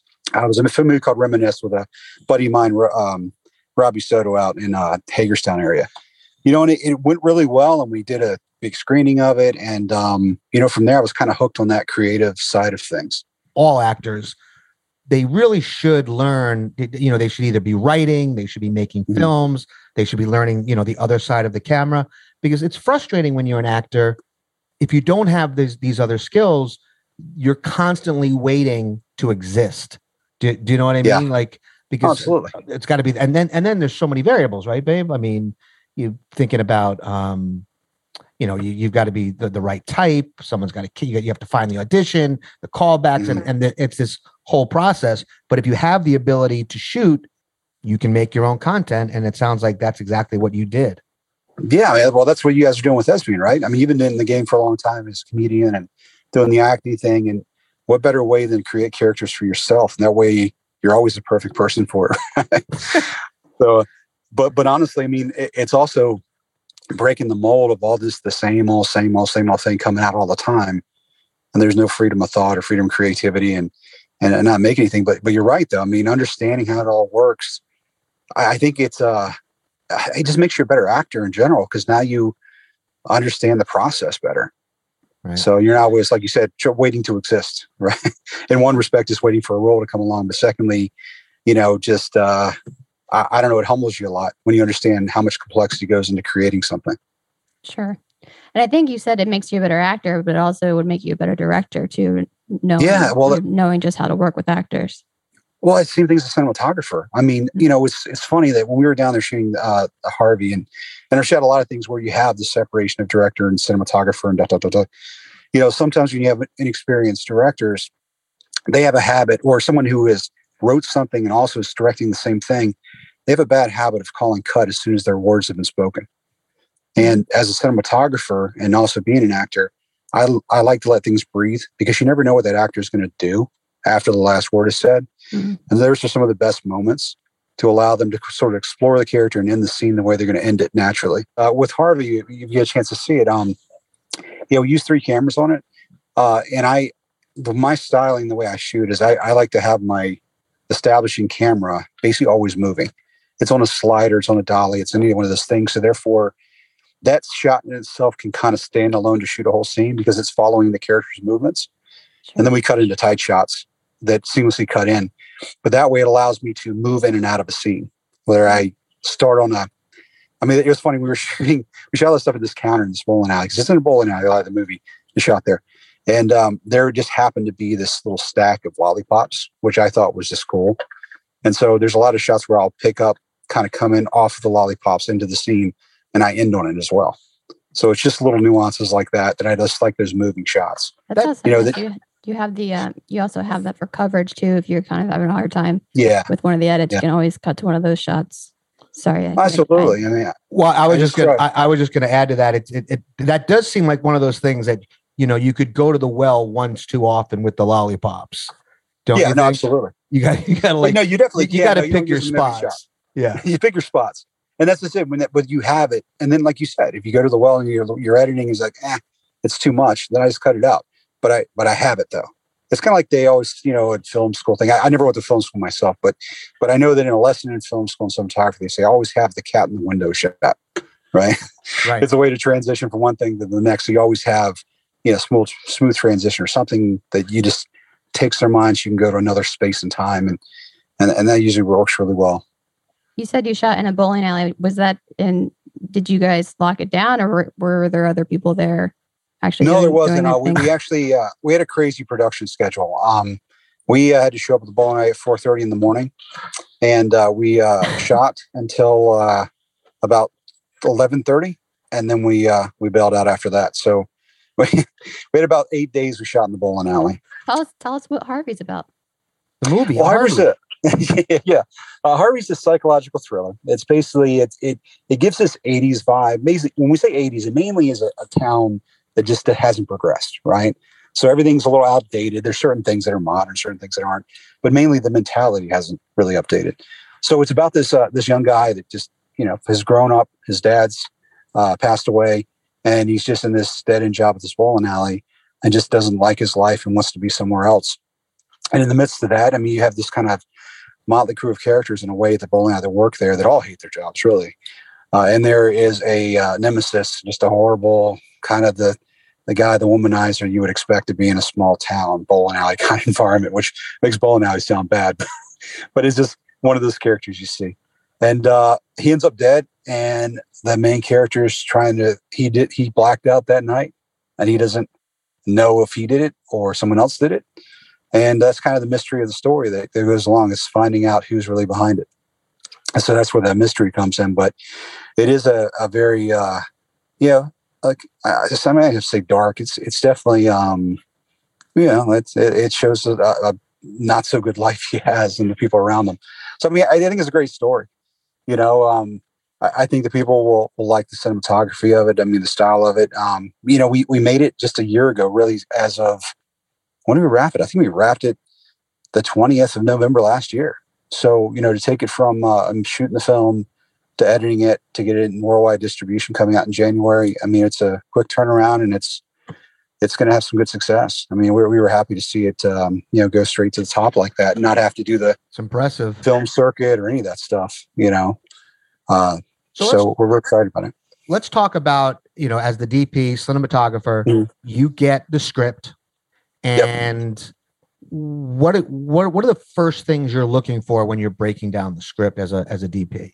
I was in a film movie called Reminisce with a buddy of mine, um, Robbie Soto, out in uh, Hagerstown area. You know, and it, it went really well, and we did a big screening of it. And, um, you know, from there, I was kind of hooked on that creative side of things. All actors, they really should learn, you know, they should either be writing, they should be making Mhm. films, they should be learning, you know, the other side of the camera, because it's frustrating when you're an actor. If you don't have these, these other skills, you're constantly waiting to exist. Do, do you know what I mean? Yeah. Like, because Absolutely. it's got to be, and then, and then there's so many variables, right, babe? I mean, you thinking about, um, you know, you, you've got to be the, the right type. Someone's got to, you have to find the audition, the callbacks, Mhm. and, and the, it's this whole process. But if you have the ability to shoot, you can make your own content. And it sounds like that's exactly what you did. Yeah, man, well, that's what you guys are doing with Thespian, right? I mean, you've been in the game for a long time as a comedian and doing the acting thing. And what better way than create characters for yourself? And that way you're always the perfect person for it. Right? so, but, but honestly, I mean, it, it's also breaking the mold of all this, the same old, same old, same old thing coming out all the time. And there's no freedom of thought or freedom of creativity and, and, and not make anything. But, but you're right, though. I mean, understanding how it all works, I, I think it's, uh, it just makes you a better actor in general, because now you understand the process better. Right. So you're not always, like you said, waiting to exist, right? In one respect, just waiting for a role to come along. But secondly, you know, just, uh, I, I don't know, it humbles you a lot when you understand how much complexity goes into creating something. Sure. And I think you said it makes you a better actor, but it also would make you a better director too. Knowing, Yeah, well, knowing just how to work with actors. Well, it same thing as a cinematographer. I mean, you know, it's it's funny that when we were down there shooting uh, Harvey, and and I've shot a lot of things where you have the separation of director and cinematographer and da da da da. You know, sometimes when you have inexperienced directors, they have a habit, or someone who is wrote something and also is directing the same thing, they have a bad habit of calling cut as soon as their words have been spoken. And as a cinematographer and also being an actor, I I like to let things breathe, because you never know what that actor is going to do after the last word is said. Mm-hmm. And those are some of the best moments to allow them to sort of explore the character and end the scene the way they're going to end it naturally. Uh, with Harvey, you, you get a chance to see it. Um, you know, we use three cameras on it. Uh, and I, the, my styling, the way I shoot is I, I like to have my establishing camera basically always moving. It's on a slider, it's on a dolly, it's any one of those things. So therefore, that shot in itself can kind of stand alone to shoot a whole scene, because it's following the character's movements. Sure. And then we cut into tight shots that seamlessly cut in. but that way it allows me to move in and out of a scene where I start on a, I mean, it was funny. We were shooting, we shot all this stuff at this counter in this bowling alley. 'Cause it's in a bowling alley, a lot of the movie is shot there. And um, there just happened to be this little stack of lollipops, which I thought was just cool. And so there's a lot of shots where I'll pick up, kind of come in off of the lollipops into the scene, and I end on it as well. So it's just little nuances like that that I just like those moving shots. That's That- awesome. you know, that that- you, you have the, uh, you also have that for coverage too. If you're kind of having a hard time Yeah, with one of the edits, Yeah. you can always cut to one of those shots. Sorry. I- I- absolutely. I mean, Well, I was I just just gonna, try- I, I was just gonna add to that. It, it, it that does seem like one of those things that you know you could go to the well once too often with the lollipops. Don't yeah, you no, think? absolutely. You got you got to Like, like no, you definitely you can. got to No, you don't pick your use them every shot. spots. Yeah, You pick your spots, and that's just it. When that, but you have it, and then like you said, if you go to the well and you're you're editing, is like, eh, it's too much. Then I just cut it out. But I but I have it though. It's kind of like they always, you know, at film school thing. I, I never went to film school myself, but but I know that in a lesson in film school and cinematography, they say always have the cat in the window shot, right? right. It's a way to transition from one thing to the next. So you always have, you know, smooth smooth transition or something that you just takes their minds. You can go to another space and time, and and and that usually works really well. You said you shot in a bowling alley. Was that in, did you guys lock it down, or were, were there other people there actually? No, doing, there wasn't. doing Uh, their we, thing? we actually uh, we had a crazy production schedule. Um, we uh, had to show up at the bowling alley at four thirty in the morning, and uh, we uh, shot until uh, about eleven thirty, and then we uh, we bailed out after that. So we, we had about eight days we shot in the bowling alley. Tell us, tell us what Harvey's about. The movie. Well, Harvey's Harvey. a yeah, uh, Harvey's a psychological thriller. It's basically it it it gives this eighties vibe. Basically, when we say eighties, it mainly is a, a town that just that hasn't progressed, right? So everything's a little outdated. There's certain things that are modern, certain things that aren't, but mainly the mentality hasn't really updated. So it's about this uh, this young guy that just you know has grown up. His dad's uh, passed away, and he's just in this dead end job at this bowling alley, and just doesn't like his life and wants to be somewhere else. And in the midst of that, I mean, you have this kind of motley crew of characters in a way at the bowling alley that work there that all hate their jobs, really. Uh, and there is a uh, nemesis, just a horrible kind of the the guy, the womanizer you would expect to be in a small town bowling alley kind of environment, which makes bowling alley sound bad, but it's just one of those characters you see. And uh, he ends up dead, and the main character is trying to. He did. He blacked out that night, and he doesn't know if he did it or someone else did it. And that's kind of the mystery of the story that, that goes along, is finding out who's really behind it. And so that's where that mystery comes in. But it is a, a very, uh, you know, like I just, I mean, I have to say dark. It's, it's definitely, um, you know, it's, it, it shows a, a not so good life he has and the people around him. So, I mean, I think it's a great story. You know, um, I, I think the people will, will like the cinematography of it. I mean, the style of it. Um, you know, we, we made it just a year ago, really, as of, when did we wrap it? I think we wrapped it the twentieth of November last year. So, you know, to take it from uh, I'm shooting the film to editing it to get it in worldwide distribution coming out in January. I mean, it's a quick turnaround, and it's it's going to have some good success. I mean, we, we were happy to see it, um, you know, go straight to the top like that, and not have to do the It's impressive. film circuit or any of that stuff, you know. Uh, So so let's- we're real excited about it. Let's talk about, you know, as the D P, cinematographer, Mhm. you get the script, and what are- what what are the first things you're looking for when you're breaking down the script as a as a D P?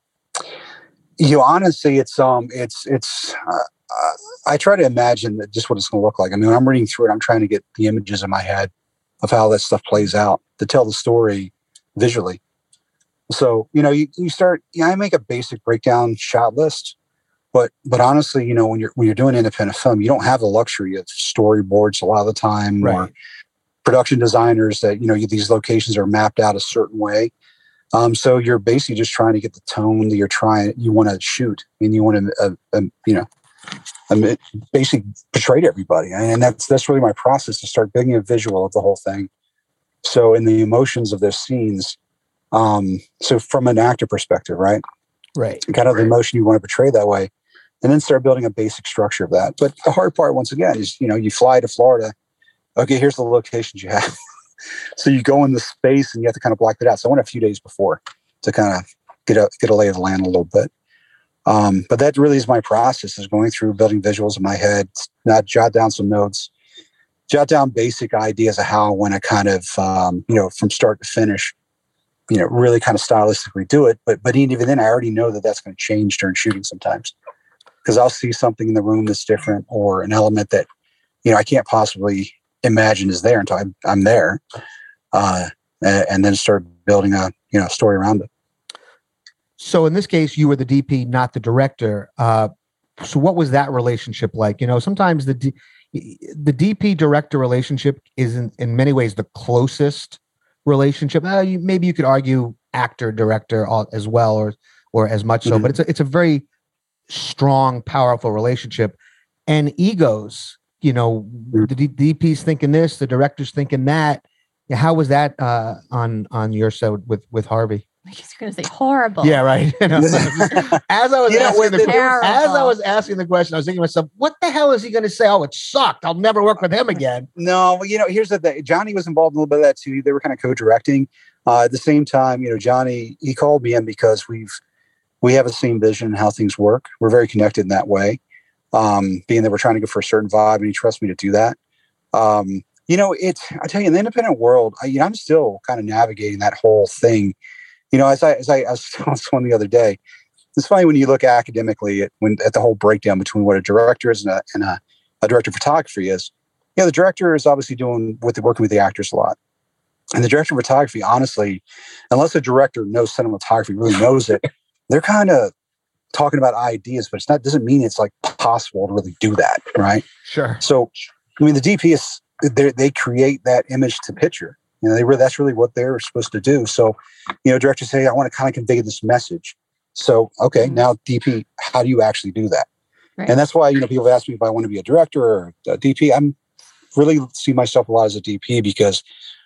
You know, honestly, it's um, it's it's. Uh, uh, I try to imagine that just what it's going to look like. I mean, when I'm reading through it, I'm trying to get the images in my head of how that stuff plays out to tell the story visually. So, you know, you, you start. Yeah, I make a basic breakdown shot list, but but honestly, you know, when you're when you're doing independent film, you don't have the luxury of storyboards a lot of the time, or Right. production designers that you know you, these locations are mapped out a certain way. Um, so you're basically just trying to get the tone that you're trying, you want to shoot, and you want to, uh, um, you know, um, basically portray to everybody. And that's that's really my process, to start building a visual of the whole thing. So in the emotions of those scenes, um, so from an actor perspective, right, Right. kind of the emotion you want to portray that way, and then start building a basic structure of that. But the hard part, once again, is you know you fly to Florida. Okay, here's the locations you have. So you go in the space and you have to kind of block that out. So I went a few days before to kind of get a get a lay of the land a little bit. Um, but that really is my process, is going through building visuals in my head, not jot down some notes, jot down basic ideas of how I want to kind of, um, you know, from start to finish, you know, really kind of stylistically do it. But but even then, I already know that that's going to change during shooting sometimes, because I'll see something in the room that's different, or an element that, you know, I can't possibly imagine is there until I'm, I'm there, uh, and then start building a, you know, story around it. So in this case, you were the D P, not the director. Uh, so what was that relationship like? You know, sometimes the D, the D P director relationship is in, in many ways the closest relationship. Uh, you, maybe you could argue actor director as well, or or as much so. Mm-hmm. But it's a, it's a very strong, powerful relationship. And egos, you know, mm-hmm. the D- DP's thinking this, the director's thinking that. How was that uh, on on your side with with Harvey? He's going to say horrible. Yeah, right. You know, as I was yeah, asking the, terrible. as I was asking the question, I was thinking to myself, "What the hell is he going to say? Oh, it sucked. I'll never work with him again." No, well, you know, here's the thing. Johnny was involved in a little bit of that too. They were kind of co-directing. Uh, at the same time, you know, Johnny, he called me in because we've we have the same vision and how things work. We're very connected in that way. Um, being that we're trying to go for a certain vibe, and he trusts me to do that. Um, you know, it's I tell you, in the independent world, I, you know, I'm still kind of navigating that whole thing. You know, as I as I, I was telling someone the other day, it's funny when you look academically at when at the whole breakdown between what a director is and a, and a, a director of photography is. You know, the director is obviously doing what they're working with the actors a lot, and the director of photography, honestly, unless a director knows cinematography, really knows it, they're kind of talking about ideas, but it's not doesn't mean it's like possible to really do that, right? Sure. So, I mean, the D P is they create that image to picture. You know, they really, that's really what they're supposed to do. So, you know, directors say, I want to kind of convey this message. So, okay, now D P, how do you actually do that? Right. And that's why, you know, people ask me if I want to be a director or a D P. I'm really see myself a lot as a D P because,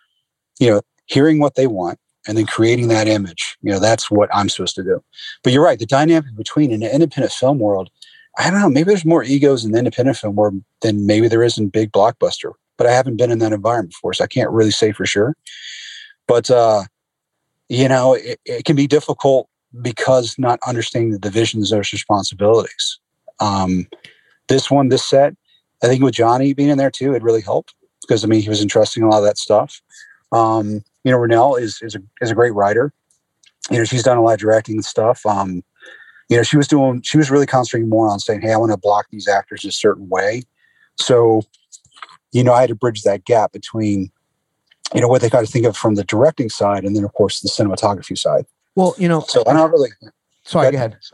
you know, hearing what they want and then creating that image, you know, that's what I'm supposed to do. But you're right. The dynamic between in the independent film world, I don't know, maybe there's more egos in the independent film world than maybe there is in big blockbuster. But I haven't been in that environment before, so I can't really say for sure. But, uh, you know, it, it can be difficult because not understanding the divisions of those responsibilities. Um, this one, this set, I think with Johnny being in there too, it really helped because, I mean, he was entrusting a lot of that stuff. Um, you know, Renelle is is a, is a great writer. You know, she's done a lot of directing and stuff. Um, you know, she was doing, she was really concentrating more on saying, hey, I want to block these actors a certain way. So, you know, I had to bridge that gap between, you know, what they got to think of from the directing side and then, of course, the cinematography side. Well, you know, so I don't really. Sorry, go ahead.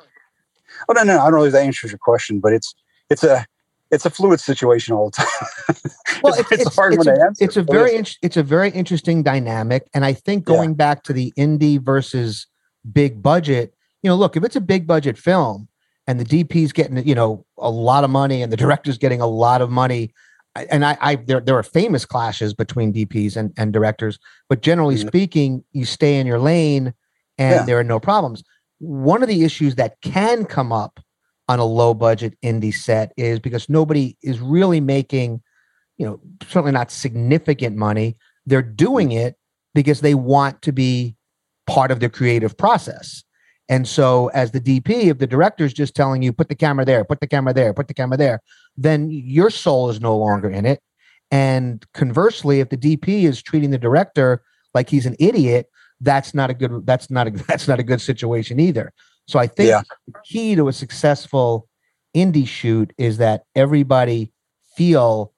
Oh no, no, I don't know if that answers your question, but it's it's a it's a fluid situation all the time. Well, it's, it's, it's a hard it's one a, to answer. It's a very in, it's a very interesting dynamic, and I think going yeah. back to the indie versus big budget, you know, look, if it's a big budget film and the D P's getting, you know, a lot of money and the director's getting a lot of money. And I, I there, there are famous clashes between D Ps and, and directors, but generally mm-hmm. speaking, you stay in your lane and yeah. there are no problems. One of the issues that can come up on a low budget indie set is because nobody is really making, you know, certainly not significant money. They're doing it because they want to be part of the creative process. And so as the D P, if the director's just telling you, put the camera there, put the camera there, put the camera there, then your soul is no longer in it. And conversely, if the D P is treating the director like he's an idiot, that's not a good, that's not a, that's not a good situation either. So I think yeah. the key to a successful indie shoot is that everybody feel,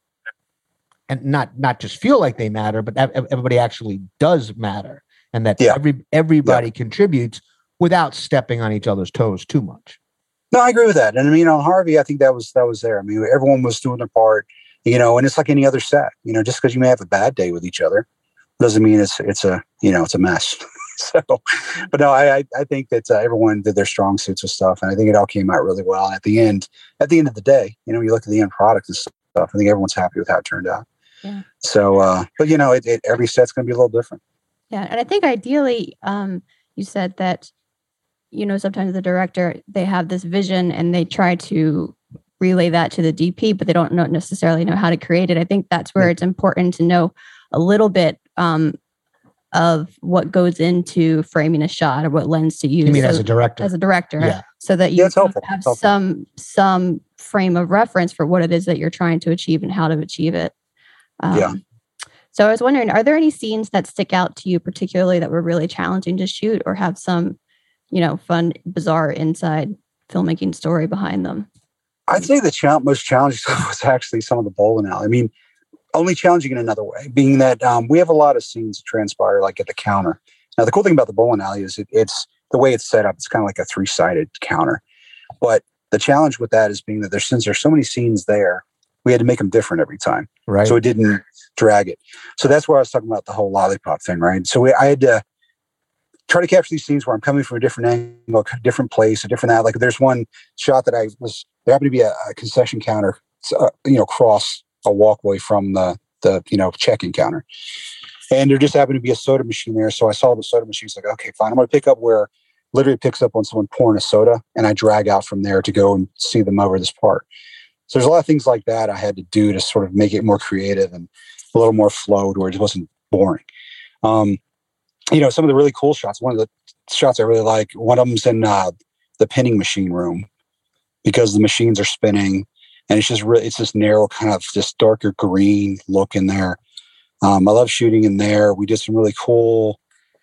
and not, not just feel like they matter, but everybody actually does matter. And that yeah. every, everybody yeah. contributes without stepping on each other's toes too much. No, I agree with that. And I mean, on Harvey, I think that was, that was there. I mean, everyone was doing their part, you know, and it's like any other set, you know, just because you may have a bad day with each other doesn't mean it's, it's a, you know, it's a mess. So, but no, I, I think that uh, everyone did their strong suits and stuff. And I think it all came out really well. And at the end, at the end of the day, you know, you look at the end product and stuff, I think everyone's happy with how it turned out. Yeah. So, uh, but you know, it, it, every set's going to be a little different. Yeah. And I think ideally, um, you said that, you know, sometimes the director, they have this vision and they try to relay that to the D P, but they don't know, necessarily know how to create it. I think that's where yeah. it's important to know a little bit um, of what goes into framing a shot or what lens to use. You mean so, as a director? As a director, yeah. so that you yeah, have helpful. some some frame of reference for what it is that you're trying to achieve and how to achieve it. Um, Yeah. So I was wondering, are there any scenes that stick out to you particularly that were really challenging to shoot or have some, you know, fun, bizarre inside filmmaking story behind them? I'd say the cha- most challenging stuff was actually some of the bowling alley. I mean, only challenging in another way, being that um, we have a lot of scenes that transpire like at the counter. Now, the cool thing about the bowling alley is it, it's the way it's set up. It's kind of like a three-sided counter. But the challenge with that is being that there's, since there's so many scenes there, we had to make them different every time. Right. So it didn't drag it. So that's where I was talking about the whole lollipop thing, right? So we, I had to try to capture these scenes where I'm coming from a different angle, a different place, a different that. Like there's one shot that I was, there happened to be a, a concession counter, uh, you know, across a walkway from the, the, you know, check-in counter. And there just happened to be a soda machine there. So I saw the soda machine. It's like, okay, fine. I'm going to pick up where literally picks up on someone pouring a soda, and I drag out from there to go and see them over this part. So there's a lot of things like that I had to do to sort of make it more creative and a little more flowed where it wasn't boring. Um, you know, some of the really cool shots, one of the shots I really like, one of them's in uh, the pinning machine room because the machines are spinning. And it's just really, it's this narrow kind of this darker green look in there. Um, I love shooting in there. We did some really cool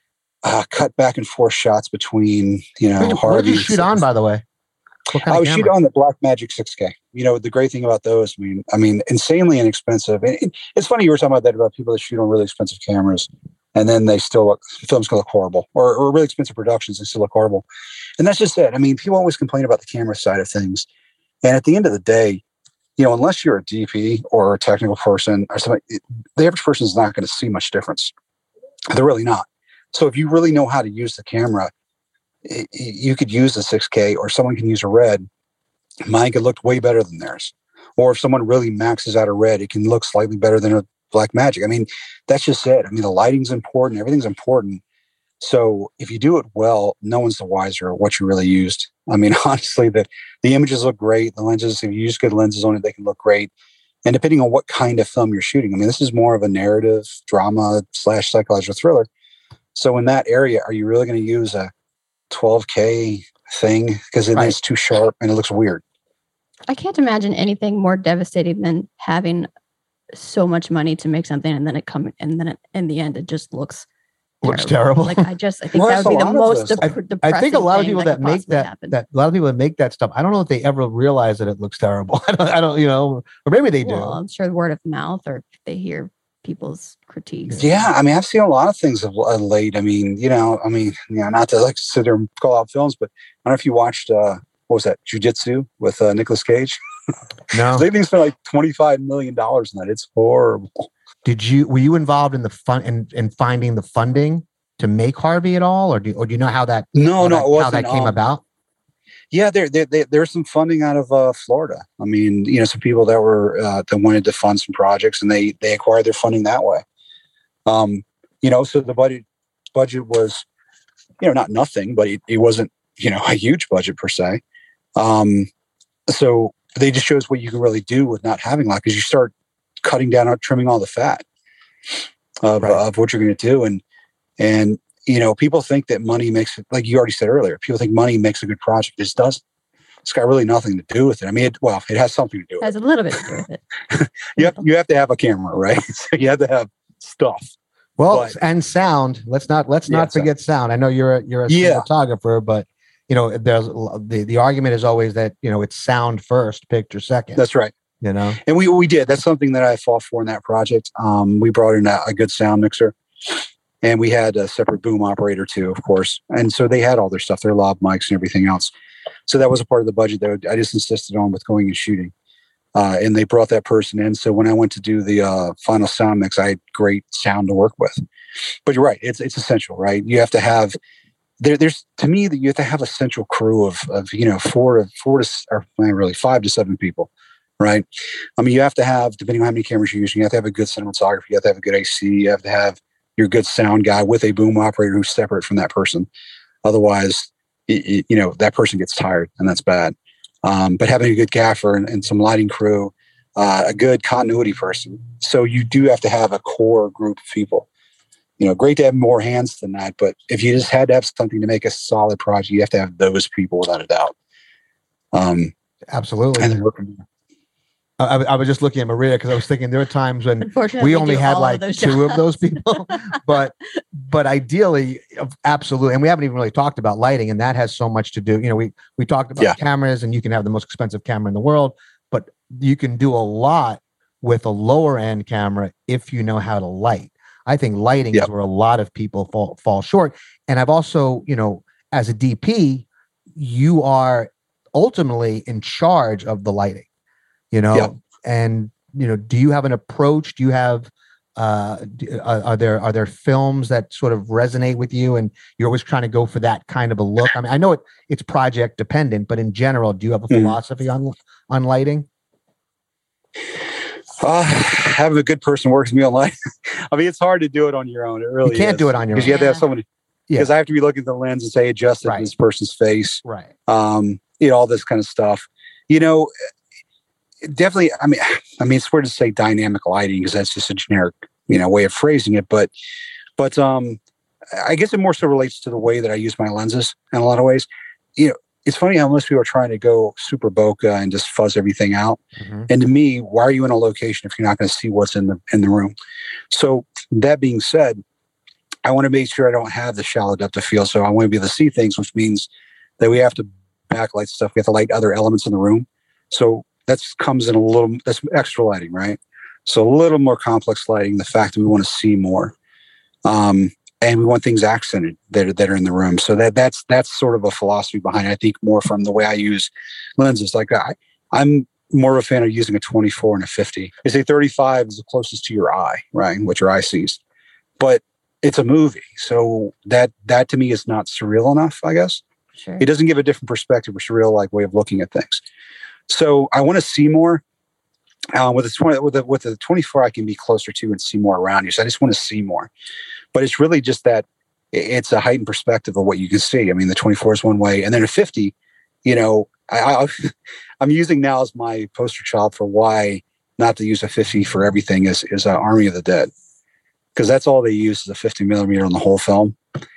uh, cut back and forth shots between, you know, Wait, what did you shoot on, by the way? What kind I of was camera? shooting on the Blackmagic six K. You know, the great thing about those, I mean, I mean, insanely inexpensive. And it, it's funny you were talking about that about people that shoot on really expensive cameras, and then they still look, films can look horrible, or, or really expensive productions, they still look horrible. And that's just it. I mean, people always complain about the camera side of things, and at the end of the day, you know, unless you're a D P or a technical person or something, it, the average person is not going to see much difference. They're really not. So if you really know how to use the camera, it, you could use the six K, or someone can use a red. Mine could look way better than theirs. Or if someone really maxes out a red, it can look slightly better than a Blackmagic. I mean, that's just it. I mean, the lighting's important. Everything's important. So if you do it well, no one's the wiser of what you really used. I mean, honestly, the, the images look great. The lenses, if you use good lenses on it, they can look great. And depending on what kind of film you're shooting, I mean, this is more of a narrative drama slash psychological thriller. So in that area, are you really going to use a twelve K thing? Because it Right. is too sharp and it looks weird. I can't imagine anything more devastating than having so much money to make something and then it come and then it, in the end it just looks Looks terrible. Like I just I think Well, that would be that's the a lot of most those. dep- I depressing think a lot of thing people that, that could make possibly that, happen. that a lot of people that make that stuff, I don't know if they ever realize that it looks terrible. I don't, I don't, you know, or maybe they do. Well, I'm sure word of mouth or if they hear people's critiques. Yeah, I mean, I've seen a lot of things of uh, late. I mean, you know, I mean, yeah, not to like sit there and call out films, but I don't know if you watched, uh, what was that, Jiu-Jitsu with uh, Nicolas Cage? No. They think spent like twenty-five million dollars on that. It's horrible. Did you, were you involved in the fun in, in finding the funding to make Harvey at all? Or do, or do you know how that, No, how no, that, it wasn't. how that came um, about? Yeah, there, there, there, there's some funding out of uh, Florida. I mean, you know, some people that were uh, that wanted to fund some projects, and they they acquired their funding that way. Um, you know, so the budget budget was, you know, not nothing, but it, it wasn't, you know, a huge budget per se. Um, so they just shows what you can really do with not having a lot, because you start cutting down or trimming all the fat of Right. of what you're going to do, and and. You know, people think that money makes it, like you already said earlier, people think money makes a good project. It doesn't. It's got really nothing to do with it. I mean, it, well, it has something to do with Has it. a little bit to do with it. You have, you have to have a camera, right? So you have to have stuff. Well, but- and sound, let's not, let's Yeah, not sound. forget sound. I know you're a, you're a Yeah. cinematographer, but you know, there's the, the argument is always that, you know, it's sound first, picture second, That's right. you know? And we, we did. That's something that I fought for in that project. Um, we brought in a, a good sound mixer, and we had a separate boom operator too, of course. And so they had all their stuff, their lav mics and everything else. So that was a part of the budget that I just insisted on with going and shooting. Uh, and they brought that person in. So when I went to do the uh, final sound mix, I had great sound to work with. But you're right. It's it's essential, right? You have to have, there, there's, to me, that you have to have a central crew of, of you know, four to, four to, or well, really five to seven people, right? I mean, you have to have, depending on how many cameras you're using, you have to have a good cinematographer, you have to have a good A C, you have to have your good sound guy with a boom operator who's separate from that person. Otherwise, it, it, you know, that person gets tired, and that's bad. Um, but having a good gaffer and, and some lighting crew, uh, a good continuity person. So you do have to have a core group of people. You know, great to have more hands than that, but if you just had to have something to make a solid project, you have to have those people without a doubt. Um, Absolutely. and then work from there. I, I was just looking at Maria because I was thinking there were times when Unfortunately, we only do had all like of those two of jobs. those people, but but ideally, absolutely. And we haven't even really talked about lighting, and that has so much to do. You know, we we talked about Yeah. cameras, and you can have the most expensive camera in the world, but you can do a lot with a lower end camera if you know how to light. I think lighting Yep. is where a lot of people fall fall short. And I've also, you know, as a D P, you are ultimately in charge of the lighting. You know, Yep. and you know, do you have an approach? Do you have uh do, are, are there are there films that sort of resonate with you, and you're always trying to go for that kind of a look? I mean, I know it it's project dependent, but in general, do you have a Mhm. philosophy on on lighting? Uh, having a good person works with me online. I mean, it's hard to do it on your own. It really You can't is. do it on your because own. you have to have Yeah. somebody. Yeah. Because I have to be looking at the lens and say adjust it Right. to this person's face. Right. Um, you know, all this kind of stuff. You know, definitely. I mean, I mean, it's weird to say dynamic lighting because that's just a generic, you know, way of phrasing it. But, but um, I guess it more so relates to the way that I use my lenses in a lot of ways. You know, it's funny how most people are trying to go super bokeh and just fuzz everything out. Mhm. And to me, why are you in a location if you're not going to see what's in the in the room? So that being said, I want to make sure I don't have the shallow depth of field. So I want to be able to see things, which means that we have to backlight stuff. We have to light other elements in the room. So that comes in a little, that's extra lighting, right? So a little more complex lighting, the fact that we want to see more. Um, and we want things accented that are, that are in the room. So that that's that's sort of a philosophy behind it. I think more from the way I use lenses. Like I, I'm more of a fan of using a twenty-four and a fifty. They say thirty-five is the closest to your eye, right? What your eye sees. But it's a movie. So that that to me is not surreal enough, I guess. Sure. It doesn't give a different perspective or surreal like way of looking at things. So I want to see more. Um, with the twenty, with the with the twenty-four, I can be closer to and see more around you. So I just want to see more. But it's really just that it's a heightened perspective of what you can see. I mean, the twenty-four is one way, and then a fifty. You know, I, I, I'm using now as my poster child for why not to use a fifty for everything is is uh, Army of the Dead, because that's all they use is a fifty millimeter on the whole film,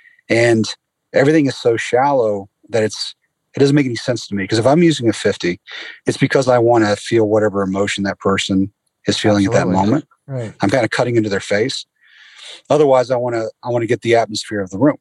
and everything is so shallow that it's it doesn't make any sense to me. Because if I'm using a fifty, it's because I want to feel whatever emotion that person is feeling Absolutely. at that moment. Right. I'm kind of cutting into their face. Otherwise, I want to I want to get the atmosphere of the room.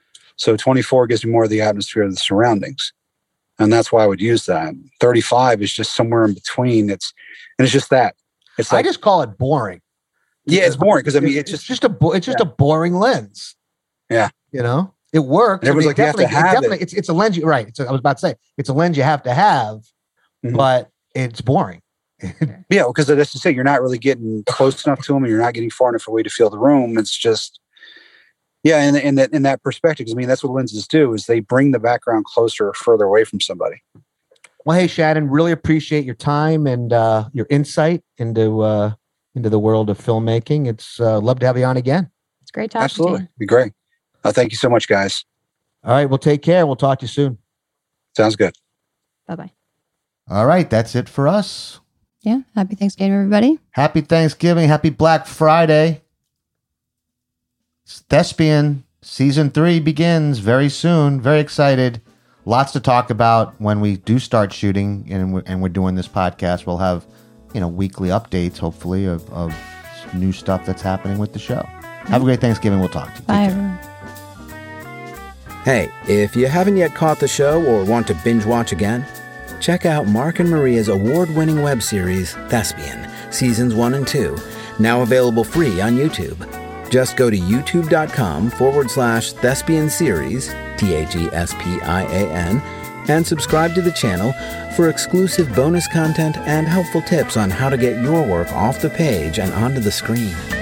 So twenty-four gives me more of the atmosphere of the surroundings, and that's why I would use that. thirty-five is just somewhere in between. It's and it's just that. It's I like just call it boring. yeah, it's boring because I mean it's it's just just a bo- it's just a boring lens. Yeah. You know, it works. And everyone's I like, you have to definitely- it have definitely- it. It's it's a lens. You, right. It's a, I was about to say it's a lens you have to have, Mhm. but it's boring. yeah, because that's to say you're not really getting close enough to them, and you're not getting far enough away to feel the room. It's just yeah, and in that in that perspective, 'cause I mean that's what lenses do is they bring the background closer or further away from somebody. Well, hey, Shannon, really appreciate your time and uh, your insight into uh, into the world of filmmaking. It's uh, love to have you on again. It's great talking Absolutely, to you. be great. Uh, thank you so much, guys. All right, well, take care. We'll talk to you soon. Sounds good. Bye bye. All right, that's it for us. Yeah. Happy Thanksgiving, everybody. Happy Thanksgiving. Happy Black Friday. Thespian season three begins very soon. Very excited. Lots to talk about when we do start shooting and we're, and we're doing this podcast. We'll have, you know, weekly updates, hopefully, of, of new stuff that's happening with the show. Have a great Thanksgiving. We'll talk to you. Bye, Take care. everyone. Hey, if you haven't yet caught the show or want to binge watch again, check out Mark and Maria's award-winning web series, Thespian, Seasons one and two, now available free on YouTube. Just go to youtube.com forward slash Thespian Series, T H E S P I A N, and subscribe to the channel for exclusive bonus content and helpful tips on how to get your work off the page and onto the screen.